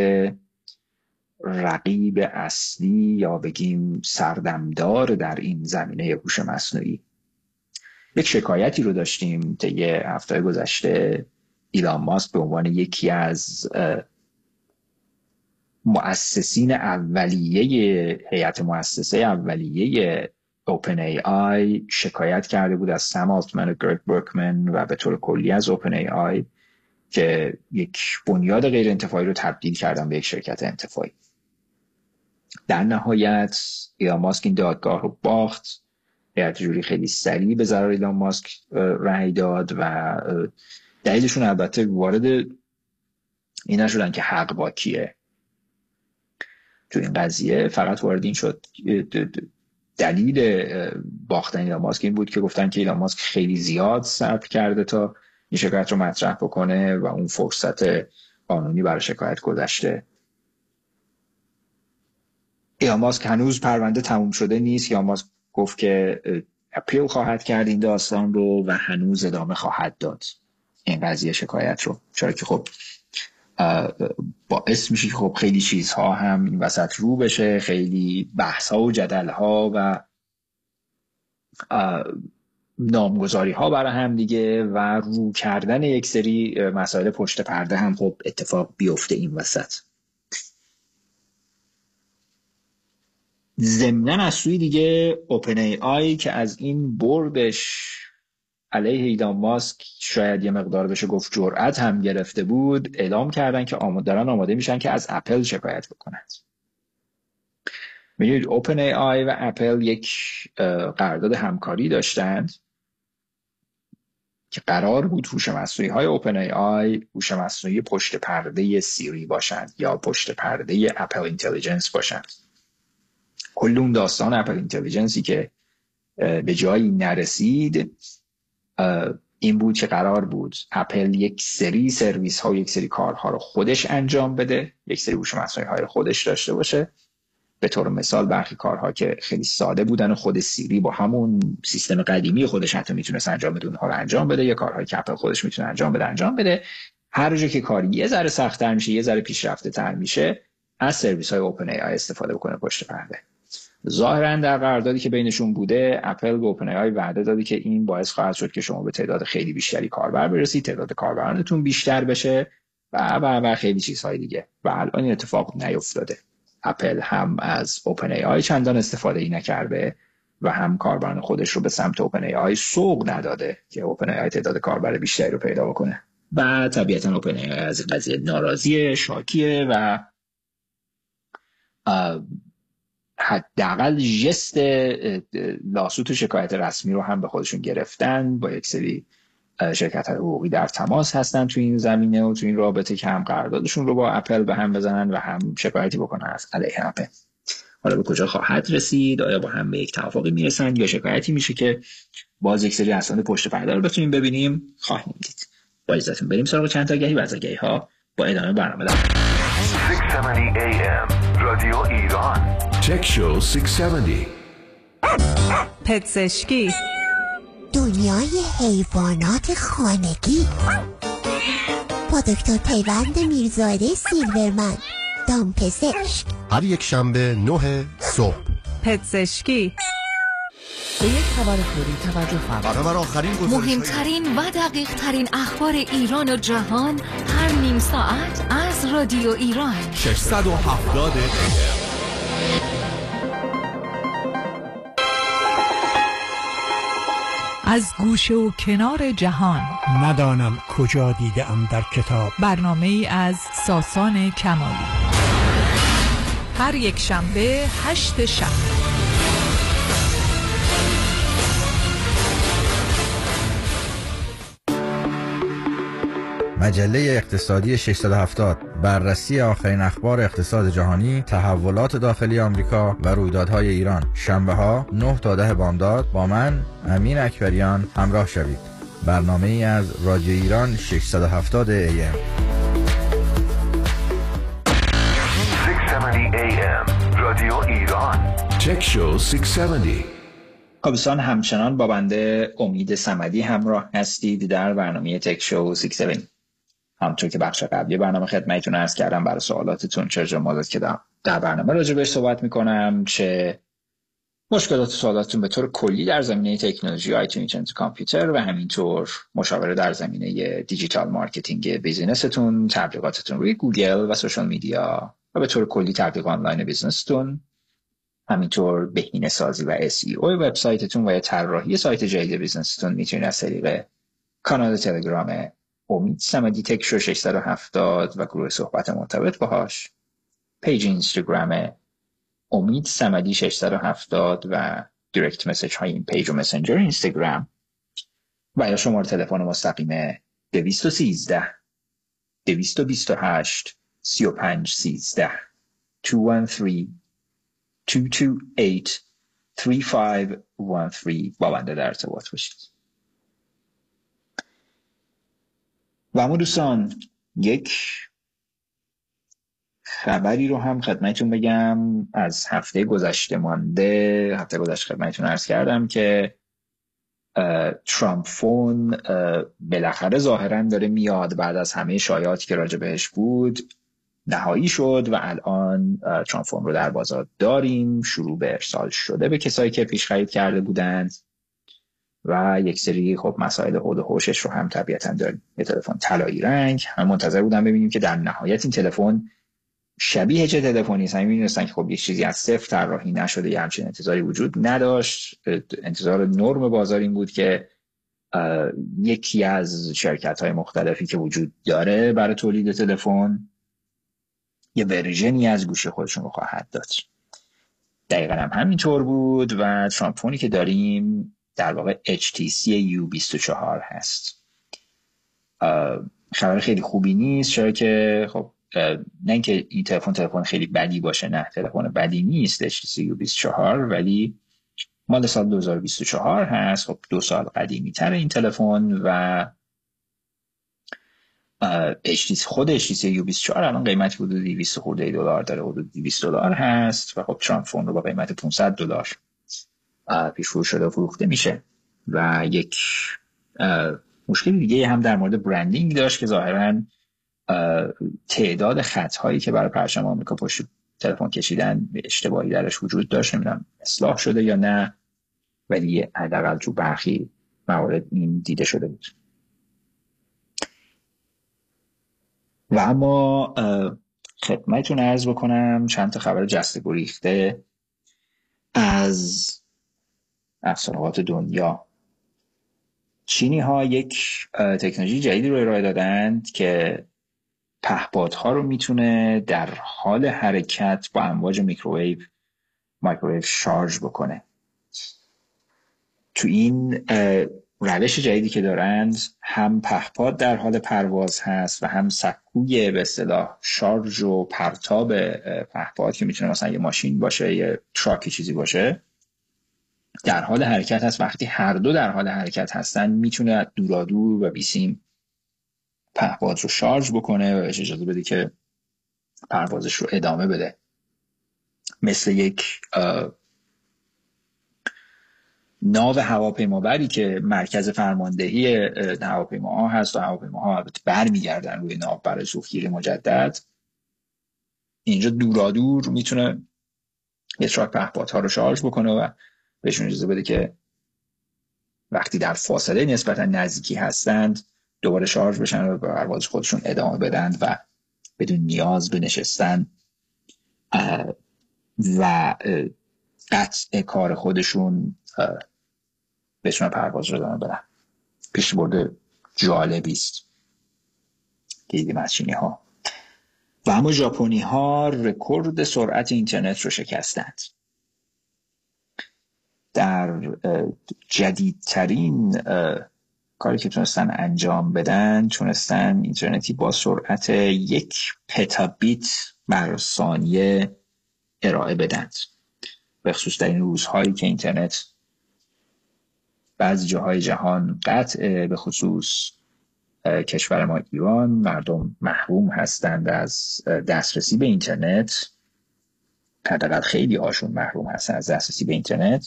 رقیب اصلی یا بگیم سردمدار در این زمینه هوش مصنوعی. یک شکایتی رو داشتیم طی هفته گذشته. ایلان ماسک به عنوان یکی از مؤسسین اولیه هیئت مؤسسه اولیه اوپن ای آی شکایت کرده بود از سم آلتمن و گرگ برکمن و به طور کلی از اوپن ای آی که یک بنیاد غیر انتفاعی رو تبدیل کردن به یک شرکت انتفاعی. در نهایت ایلان ماسک این دادگاه رو باخت. هیئت جوری خیلی سریع به ضرر ایلان ماسک رأی داد و دلیلشون البته وارد این نشدن که حق با کیه تو این قضیه، فقط وارد این شد دلیل باختن ایلان ماسک این بود که گفتن که ایلان ماسک خیلی زیاد صبر کرده تا این شکایت رو مطرح بکنه و اون فرصت قانونی برای شکایت گذشته. ایلان ماسک هنوز پرونده تموم شده نیست. ایلان ماسک گفت که اپیل خواهد کرد این داستان رو و هنوز ادامه خواهد داد این قضیه شکایت رو، چرا که خب باعث میشه که خب خیلی چیزها هم این وسط رو بشه، خیلی بحث ها و جدل ها و نامگذاری ها برای هم دیگه و رو کردن یک سری مسائل پشت پرده هم خب اتفاق بیفته این وسط. ضمناً از سوی دیگه اوپن ای آی که از این بردش علیه ایلان ماسک شاید یه مقدار بشه گفت جرأت هم گرفته بود، اعلام کردن که آماده میشن که از اپل شکایت بکنند. میدونید اوپن ای آی و اپل یک قرارداد همکاری داشتند که قرار بود هوش مصنوعی های اوپن ای آی هوش مصنوعی پشت پرده سیری باشند یا پشت پرده اپل اینتلیجنس باشند. کل اون داستان اپل اینتلیجنسی که به جایی نرسید این بود که قرار بود اپل یک سری سرویس ها و یک سری کارها رو خودش انجام بده، یک سری هوش مصنوعی های رو خودش داشته باشه. به طور مثال برخی کارها که خیلی ساده بودن و خود سیری با همون سیستم قدیمی خودش حتی میتونست انجام بده اونها رو انجام بده، یا کارهایی که اپل خودش میتونه انجام بده. هر جا که کاری یه ذره سخت‌تر میشه، یه ذره پیشرفته‌تر میشه، از سرویس های اوپن ای آی استفاده بکنه پشت پرده. ظاهرا در قراردادی که بینشون بوده اپل به اوپن ای آی وعده داده که این باعث خواهد شد که شما به تعداد خیلی بیشتری کاربر برسید، تعداد کاربرانتون بیشتر بشه و خیلی چیزهای دیگه. و الان این اتفاق نیفتاده. اپل هم از اوپن ای آی چندان استفاده ای نکرده و هم کاربران خودش رو به سمت اوپن ای آی سوق نداده که اوپن ای آی تعداد کاربر بیشتری رو پیدا بکنه. و طبیعتا اوپن ای آی از قضیه ناراضیه، شاکیه و حداقل ژست لاسوت و شکایت رسمی رو هم به خودشون گرفتن. با یک سری شرکت‌های حقوقی در تماس هستن تو این زمینه و تو این رابطه که هم قراردادشون رو با اپل به هم بزنن و هم شکایتی بکنن از علیه اپل. حالا به کجا خواهد رسید؟ آیا با هم به یک توافقی میرسن یا شکایتی میشه که باز یک سری اسناد پشت پرده رو بتونیم ببینیم؟ خواهیم دید. با اجازهتون بریم سراغ چند تا آگهی و از آگهی‌ها با ادامه برنامه. 670 AM رادیو ایران. تک شو 670. پزشکی، دنیای حیوانات خانگی با دکتر پیوند میرزاده سیلورمن، دامپزشک. هر یک شنبه 9 صبح. پزشکی. به یک خبر فوری توجه فرمایید. برابر آخرین گزارش‌های مهمترین و دقیق ترین اخبار ایران و جهان هر نیم ساعت از رادیو ایران. 670 از گوشه و کنار جهان ندانم کجا دیدم در کتاب. برنامه ای از ساسان کمالی، هر یک شنبه 8 شب. مجله اقتصادی 670، بررسی آخرین اخبار اقتصاد جهانی، تحولات داخلی آمریکا و رویدادهای ایران. شنبه ها 9 تا 10 بامداد با من امین اکبریان همراه شوید. برنامه ای از رادیو ایران 670 AM. 670 AM رادیو ایران. تک شو 670. دوستان همچنان با بنده امید صمدی همراه هستید در برنامه تک شو 670. همونطور که بخش قبلی برنامه خدمتتون عرض کردم، برای سوالاتتون چه مورد که در برنامه راجع بهش صحبت میکنم، چه مشکلات و سوالاتتون به طور کلی در زمینه تکنولوژی آیتی و اینترنت کامپیوتر و همینطور مشاوره در زمینه دیجیتال مارکتینگ بیزینستون، تبلیغاتتون روی گوگل و سوشال میدیا و به طور کلی تبلیغ آنلاین بیزنستون، همینطور بهینه سازی و SEO وبسایتتون و یا طراحی سایت جدید بیزنستون میتونید از طریق کانال تلگرام امید صمدی تک شو 670 و گروه صحبت مرتبط باهاش، پیج اینستاگرام امید صمدی 670 و دایرکت مسیج های این پیج و مسنجر اینستاگرام و یا شماره تلفن مستقیم 213 228 3513 213 228 3513 با بنده در ارتباط باشید. و اما دوستان یک خبری رو هم خدمتتون بگم از هفته گذشته مانده. هفته گذشته خدمتتون عرض کردم که ترامپ فون بالاخره ظاهرا داره میاد، بعد از همه شایعاتی که راجع بهش بود نهایی شد و الان ترامپ فون رو در بازار داریم. شروع به ارسال شده به کسایی که پیش خرید کرده بودند و یک سری خب مسائل حول و حوشش رو هم طبیعتا داریم. یه تلفن طلایی رنگ، هم منتظر بودم ببینیم که در نهایت این تلفن شبیه چه تلفنی است. همین می‌دونستن که خب یک چیزی از صفر طراحی نشده، یه همچین انتظاری وجود نداشت. انتظار نرم بازار این بود که یکی از شرکت‌های مختلفی که وجود داره برای تولید تلفن یه ورژنی از گوشی خودشون رو خواهد داد. دقیقاً هم همینطور بود و ترامپ فونی که داریم در واقع HTC U24 هست. خبر خیلی خوبی نیست، چرا که خب نه اینکه این تلفن خیلی بدی باشه، نه تلفن بدی نیست HTC U24، ولی مال سال 2024 هست. خب 2 سال قدیمی تر این تلفن و خود HTC U24 الان قیمت حدود 200 خورده دلار داره، حدود $200 هست و خب ترامپ فون رو با قیمت $500 پیش فرو شده و فروخته میشه. و یک مشکل دیگه هم در مورد برندینگ داشت که ظاهراً تعداد خط‌هایی که برای پرچم آمریکا پشت تلفن کشیدن به اشتباهی درش وجود داشت، نمیدونم اصلاح شده یا نه، ولی حداقل تو برخی موارد این دیده شده بود. و اما خدمتتون عرض بکنم چند تا خبر جسته گریخته از اقصا دنیا. چینی ها یک تکنولوژی جدیدی رو ارائه دادند که پهپادها رو میتونه در حال حرکت با امواج مایکروویو شارژ بکنه. تو این روش جدیدی که دارند هم پهپاد در حال پرواز هست و هم سکوی به اصطلاح شارژ و پرتاب پهپاد که میتونه مثلا یه ماشین باشه یه تراک چیزی باشه در حال حرکت هست. وقتی هر دو در حال حرکت هستن میتونه دورادور و بیسیم پهپاد رو شارژ بکنه و بهش اجازه بده که پروازش رو ادامه بده. مثل یک ناو هواپیمابری که مرکز فرماندهی هواپیماها هست و هواپیماها البته برمیگردن روی ناو برای سوختگیری مجدد. اینجا دورادور میتونه یه تراک پهپادها رو شارژ بکنه و بهشون اجازه بده که وقتی در فاصله نسبتا نزدیکی هستند دوباره شارژ بشن و به پرواز خودشون ادامه بدن و بدون نیاز به نشستن و قطع کار خودشون بتونن پرواز رو ادامه بدن. پیشبرد جالبی است که دیدیم از چینی ها. و اما ژاپنی ها رکورد سرعت اینترنت رو شکستند. در جدیدترین کاری که تونستن انجام بدن تونستن اینترنتی با سرعت 1 پتابیت بر ثانیه ارائه بدن. به خصوص در این روزهایی که اینترنت بعضی جاهای جهان قطع، به خصوص کشور ما ایران مردم محروم هستند از دسترسی به اینترنت. حداقل خیلی هاشون محروم هستند از دسترسی به اینترنت.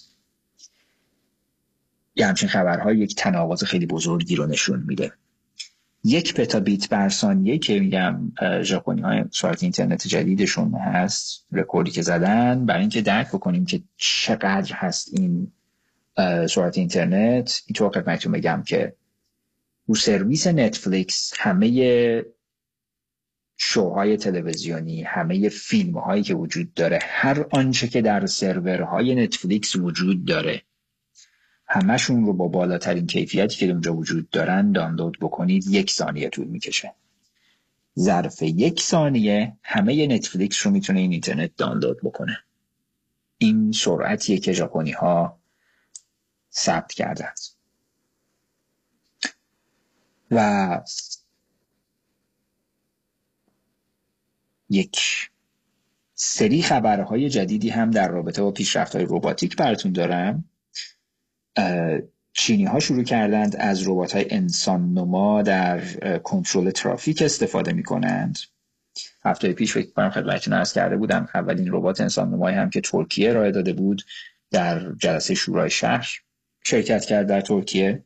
یه همچین خبرها یک تناقض خیلی بزرگی رو نشون میده. 1 پتابیت بر ثانیه که میگم ژاپنی های سرعت اینترنت جدیدشون هست، رکوردی که زدن. برای اینکه درک بکنیم که چقدر هست این سرعت اینترنت، اینطور خدمتتون بگم که رو سرویس نتفلیکس همه شوهای تلویزیونی، همه فیلم هایی که وجود داره، هر آنچه که در سرورهای نتفلیکس وجود داره، همشون رو با بالاترین کیفیتی که اونجا وجود دارن دانلود بکنید 1 ثانیه طول میکشه. ظرف 1 ثانیه همه نتفلیکس رو میتونه این اینترنت دانلود بکنه. این سرعتیه که ژاپنی ها ثبت کردند. و یک سری خبرهای جدیدی هم در رابطه با پیشرفت‌های رباتیک براتون دارم. چینی ها شروع کردند از ربات‌های انسان نما در کنترل ترافیک استفاده می کنند. هفته پیش فکر کنم خدمتتون عرض کرده بودم اولین ربات انسان نمایی هم که ترکیه ارائه داده بود در جلسه شورای شهر شرکت کرد در ترکیه.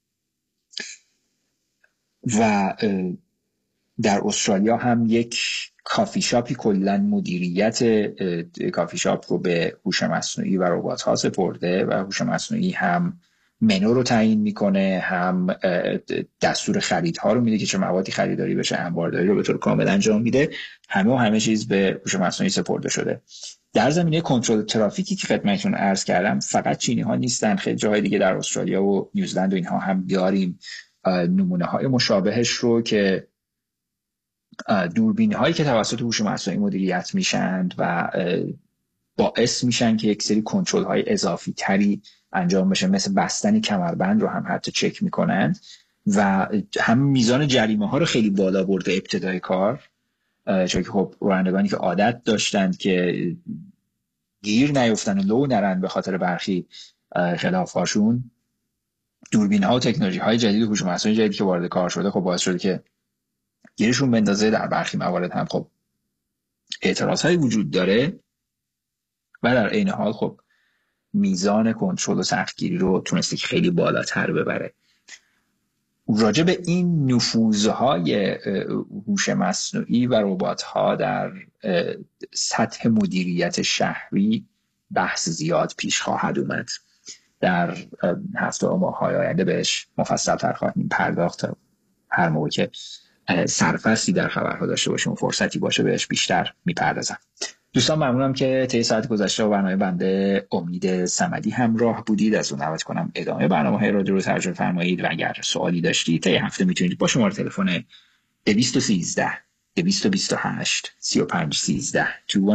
و در استرالیا هم یک کافی شاپی کلا مدیریت کافی شاپ رو به هوش مصنوعی و ربات ها سپرده و هوش مصنوعی هم منو رو تعیین میکنه، هم دستور خریدها رو میده که چه موادی خریداری بشه، انبارداری رو به طور کامل انجام میده. همه چیز به هوش مصنوعی سپرده شده. در زمینه کنترل ترافیکی که خدمتتون عرض کردم فقط چینی ها نیستن، خیلی جاهای دیگه در استرالیا و نیوزلند و اینها هم داریم نمونه های مشابهش رو که دوربین هایی که توسط هوش مصنوعی مدیریت میشن و باعث میشن که یک سری کنترل های اضافی تری انجام بشه، مثل بستن کمربند رو هم حتی چک میکنند و هم میزان جریمه ها رو خیلی بالا برده ابتدای کار، چون که خب رانندگانی که عادت داشتند که گیر نیفتن و لو نرن به خاطر برخی خلاف هاشون، دوربین ها و تکنولوژی های جدید هوش مصنوعی جدید که وارد کار شده خب باعث شده که گیرشون بندازه. در برخی موارد هم خب اعتراض هایی وجود داره و در عین حال خب میزان کنترل و سختگیری رو تونسته که خیلی بالاتر ببره. راجع به این نفوذهای هوش مصنوعی و ربات‌ها در سطح مدیریت شهری بحث زیاد پیش خواهد اومد. در هفته و ماه‌های آینده بهش مفصل‌تر خواهیم پرداخت هر موقع که سرفصلی در خبرها داشته باشیم و فرصتی باشه بهش بیشتر میپردازم. دوستان ممنونم که طی ساعت گذشته با برنامه بنده امید صمدی همراه بودید. از اون دعوت کنم ادامه برنامه‌های رادیو رو ترجمه فرمایید و اگر سوالی داشتید طی هفته میتونید با شماره تلفن 213 228 3513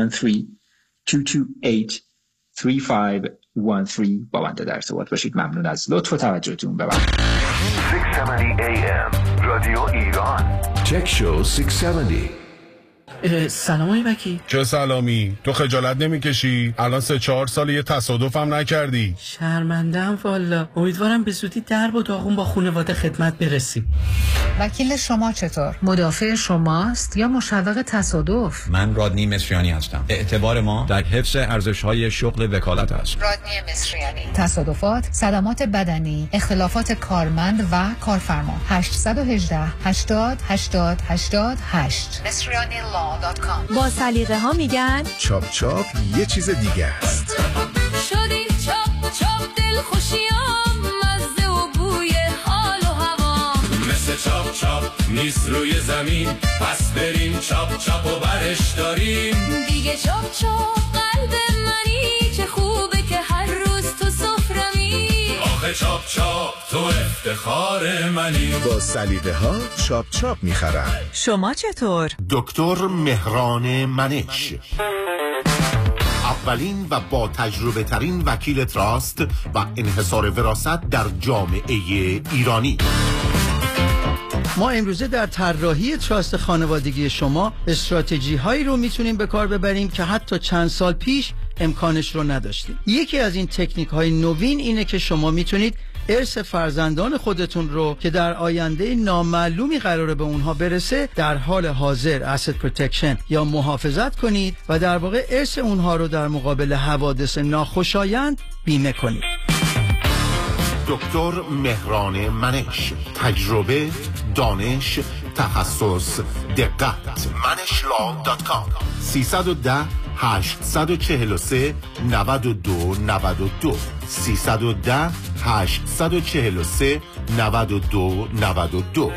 213 با بنده در ارتباط باشید. ممنون از لطف و توجهتون. ببخشید 670 AM رادیو ایران تک شو 670. سلام آقای وکیل. چه سلامی؟ تو خجالت نمیکشی؟ الان 3-4 سال یه تصادفم نکردی. شرمنده‌ام والا. امیدوارم به زودی در و داغون با خانواده خدمت برسیم. وکیل شما چطور؟ مدافع شماست یا مشوق تصادف؟ من رادنی مصریانی هستم. اعتبار ما در حفظ ارزش‌های شغل وکالت است. رادنی مصریانی. تصادفات، صدمات بدنی، اختلافات کارمند و کارفرما. 818 80 80 88 مصریانی.com. با سلیقه ها میگن چاپ چاپ یه چیز دیگه است. شدی چاپ چاپ دل خوشیام مزه و بوی حال و هوا مثل چاپ چاپ نیست روی زمین پس بریم چاپ چاپ و برش داریم دیگه چاپ چاپ قلب منی چه خوبه که هر روز تو سفرمی آخه چاپ چاپ تو افتخار منی با سلیقه ها چاپ چاپ میخرم. شما چطور؟ دکتر مهران منش، اولین و با تجربه ترین وکیل تراست و انحصار وراثت در جامعه ایرانی. ما امروزه در طراحی تراست خانوادگی شما استراتژی هایی رو میتونیم به کار ببریم که حتی چند سال پیش امکانش رو نداشتیم. یکی از این تکنیک های نوین اینه که شما میتونید ارث فرزندان خودتون رو که در آینده نامعلومی قراره به اونها برسه در حال حاضر asset protection یا محافظت کنید و در واقع ارث اونها رو در مقابل حوادث ناخوشایند بیمه کنید. دکتر مهران منش، تجربه، دانش، تخصص، دقت. manishlaw.com 310 843 92 92 310 843 92 92.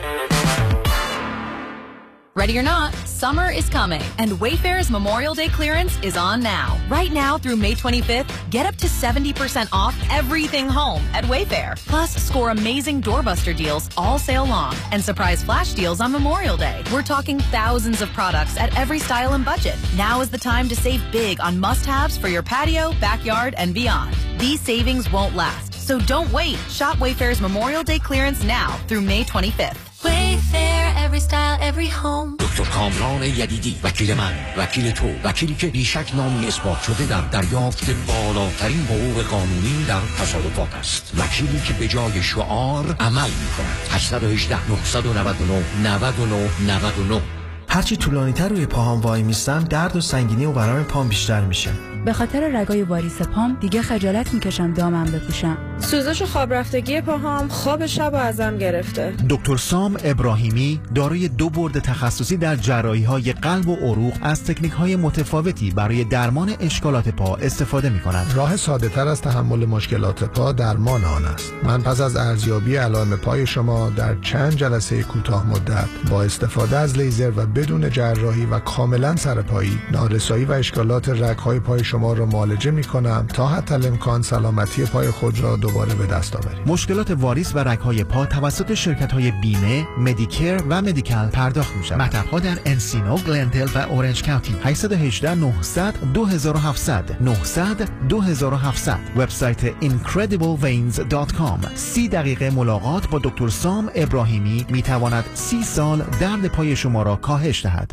Ready or not, summer is coming, and Wayfair's Memorial Day clearance is on now. Right now through May 25th, get up to 70% off everything home at Wayfair. Plus, score amazing doorbuster deals all sale long and surprise flash deals on Memorial Day. We're talking thousands of products at every style and budget. Now is the time to save big on must-haves for your patio, backyard, and beyond. These savings won't last, so don't wait. Shop Wayfair's Memorial Day clearance now through May 25th. Wayfair, every style, every home. دکتر کامران یدیدی، وکیل من، وکیل تو، وکیلی که بیشک نامی اثبات شده در دریافت بالاترین حقوق قانونی در تصادفات است، وکیلی که به جای شعار عمل می‌کند. 818 999 99 99. هرچی طولانی‌تر روی پاهام وای میستم درد و سنگینی و ورم پام بیشتر میشه. به خاطر رگای واریس پام دیگه خجالت میکشم دامم بپوشم. سوزش و خواب رفتگی پاهام خواب شب ازم گرفته. دکتر سام ابراهیمی دارای 2 بورد تخصصی در جراحی‌های قلب و عروق از تکنیک‌های متفاوتی برای درمان اشکالات پا استفاده می‌کند. راه ساده‌تر از تحمل مشکلات پا درمان آن است. من پس از ارزیابی علائم پای شما در چند جلسه کوتاه مدت با استفاده از لیزر و بدون جراحی و کاملا سرپایی، نارسایی و اشکالات رگ‌های پای شما را معالجه می‌کنم تا حتی الامکان سلامتی پای خود را دوباره به دست آورید. مشکلات واریس و رگ‌های پا توسط شرکت‌های بیمه، مدیکر و مدیکال پرداخت می‌شود. مطب‌ها در انسینو، گلندل و اورنج کانتی. 818 900 2700 900 2700. وبسایت incredibleveins.com. 30 دقیقه ملاقات با دکتر سام ابراهیمی می‌تواند 30 سال درد پای شما را کاهش دهد.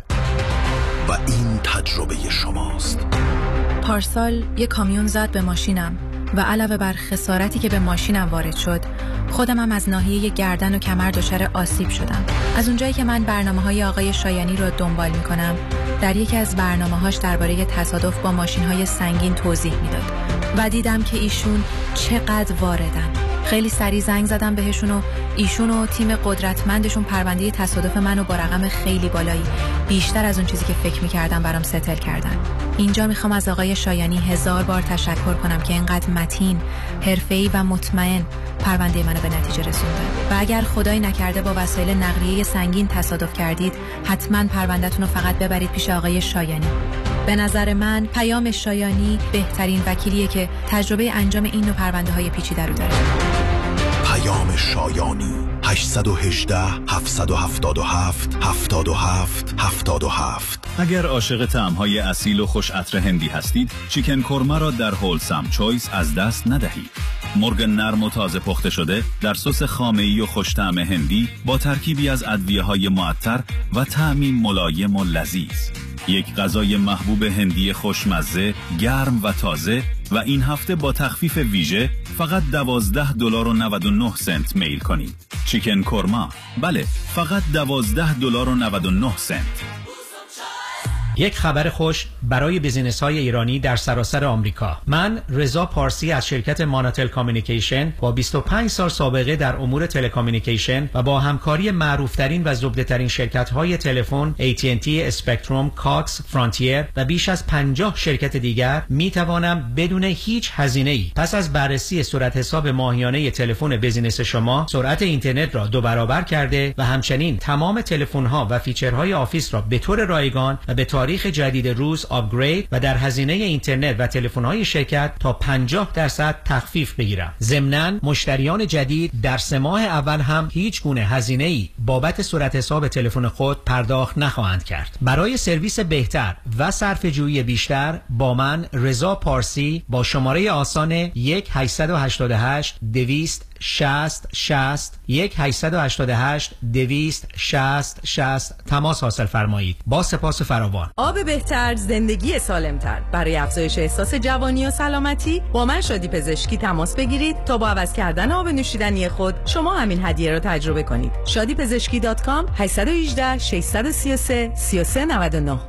و این تجربه شماست. پارسال یه کامیون زد به ماشینم و علاوه بر خسارتی که به ماشینم وارد شد، خودم هم از ناحیه گردن و کمر دچار آسیب شدم. از اونجایی که من برنامه‌های آقای شایانی رو دنبال می‌کنم، در یکی از برنامه‌هاش درباره تصادف با ماشین‌های سنگین توضیح میداد و دیدم که ایشون چقدر واردن. خیلی سریع زنگ زدم بهشون و ایشون و تیم قدرتمندشون پرونده تصادف منو با رقم خیلی بالایی، بیشتر از اون چیزی که فکر می‌کردم برام ستل کردن. اینجا میخوام از آقای شایانی 1000 بار تشکر کنم که اینقدر متین، حرفه‌ای و مطمئن پرونده منو به نتیجه رسوندن. و اگر خدای نکرده با وسایل نقلیه سنگین تصادف کردید، حتما پرونده‌تون رو فقط ببرید پیش آقای شایانی. به نظر من پیام شایانی بهترین وکیلیه که تجربه انجام این نوع پرونده‌های پیچیده رو داره. پیام شایانی 818 777 77 77. اگر عاشق طعم‌های اصیل و خوش عطر هندی هستید، چیکن کورما را در هولسام چویس از دست ندهید. مرغ نرم و تازه پخته شده در سس خامه‌ای و خوش طعم هندی با ترکیبی از ادویه‌های معطر و طعمی ملایم و لذیذ. یک غذای محبوب هندی خوشمزه، گرم و تازه و این هفته با تخفیف ویژه فقط $12.99 میل کنید. چیکن کورما، بله فقط $12.99. یک خبر خوش برای بیزینس‌های ایرانی در سراسر آمریکا. من رضا پارسی از شرکت ماناتل کامیونیکیشن با 25 سال سابقه در امور تلکامیونیکیشن و با همکاری معروف‌ترین و زبده‌ترین شرکت‌های تلفن AT&T، اسپکتروم، کاکس، فرانتیر و بیش از 50 شرکت دیگر می‌توانم بدون هیچ هزینه‌ای پس از بررسی صورت حساب ماهیانه تلفن بیزینس شما سرعت اینترنت را 2 برابر کرده و همچنین تمام تلفن‌ها و فیچرهای آفیس را به طور رایگان و به تاریخ جدید روز آپگرید و در هزینه اینترنت و تلفن‌های شرکت تا 50% تخفیف بگیرم. ضمناً مشتریان جدید در 3 ماه اول هم هیچ گونه هزینه‌ای بابت صورت حساب تلفن خود پرداخت نخواهند کرد. برای سرویس بهتر و صرفه‌جویی بیشتر با من رضا پارسی با شماره آسان 1-888-260-60-60 1-888-260-60-60 تماس حاصل فرمایید. با سپاس فراوان. آب بهتر، زندگی سالمتر. برای افزایش احساس جوانی و سلامتی با من شادی پزشکی تماس بگیرید تا با عوض کردن آب نوشیدنی خود شما همین هدیه را تجربه کنید. shadipezeshki.com 818-633-3399.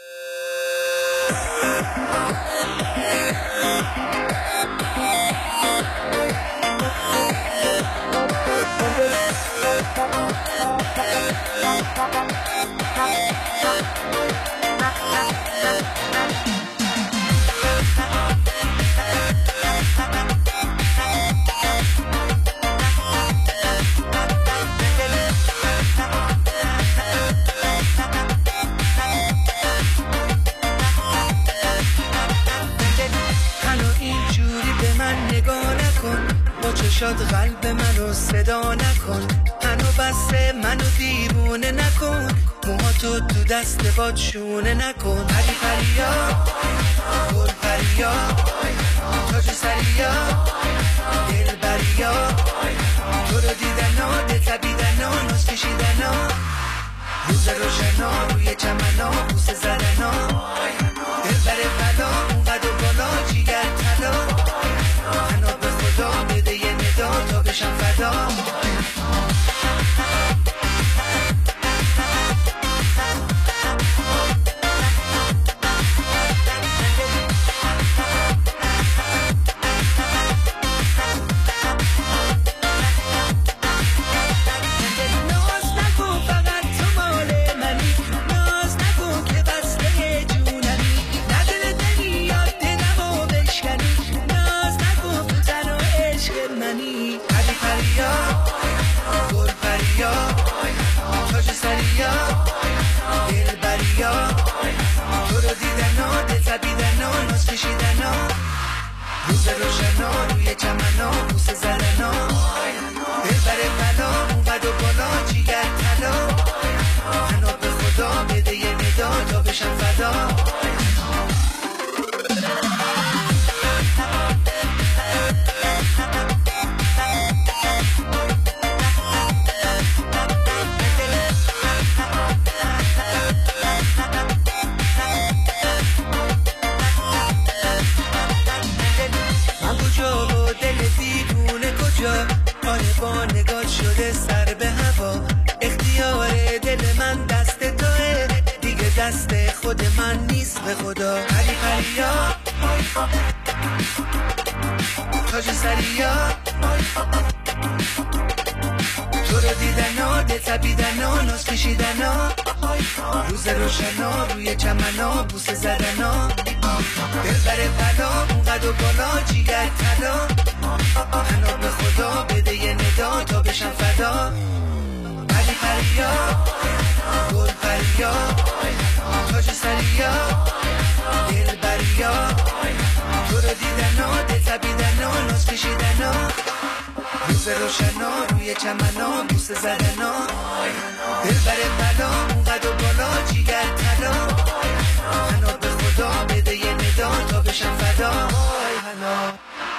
شاد قلب منو صدا نکن، منو بسته منو دیوونه نکن، موهاتو تو دست باد شونه نکن. پری پریا گل پریا تاج سریا دل بریا تو رو دیدن ها دل تبیدن ها ناز کشیدن ها روز روشنا روی چمن ها بوس زدن ها دل بره فدا اونقدر بالا جیگر طلا منو به خدا بده یه ندا تا بشم فدا. روز روشنا روی چمنا بوس زدنا دل بره فدا اونقدر بالا جیگر طلا منو به خدا بده یه ندا تا بشم فدا. با نگاه شده سر به هوا اختیار دل من دست توه دیگه دست خود من نیست به خدا. پری پریا تاج سریا تو رو دیدن ها دل تپیدنا ناز کشیدنا روز روشنا روی چمنا بوسه زدنا دل بره پدا اون قد و بالا جیگر طلا منو به خدا بده یه ندا تا بشم فدا پری پریا گل پریا تاج سریا دل بریا تو رو دیدنا دل تپیدنا ناز کشیدنا روز روشنا روی چمنا بوسه زدنا دل بره پدا اون قد و بالا جیگر طلا منو به خدا بده یه ندا تا بشم فدا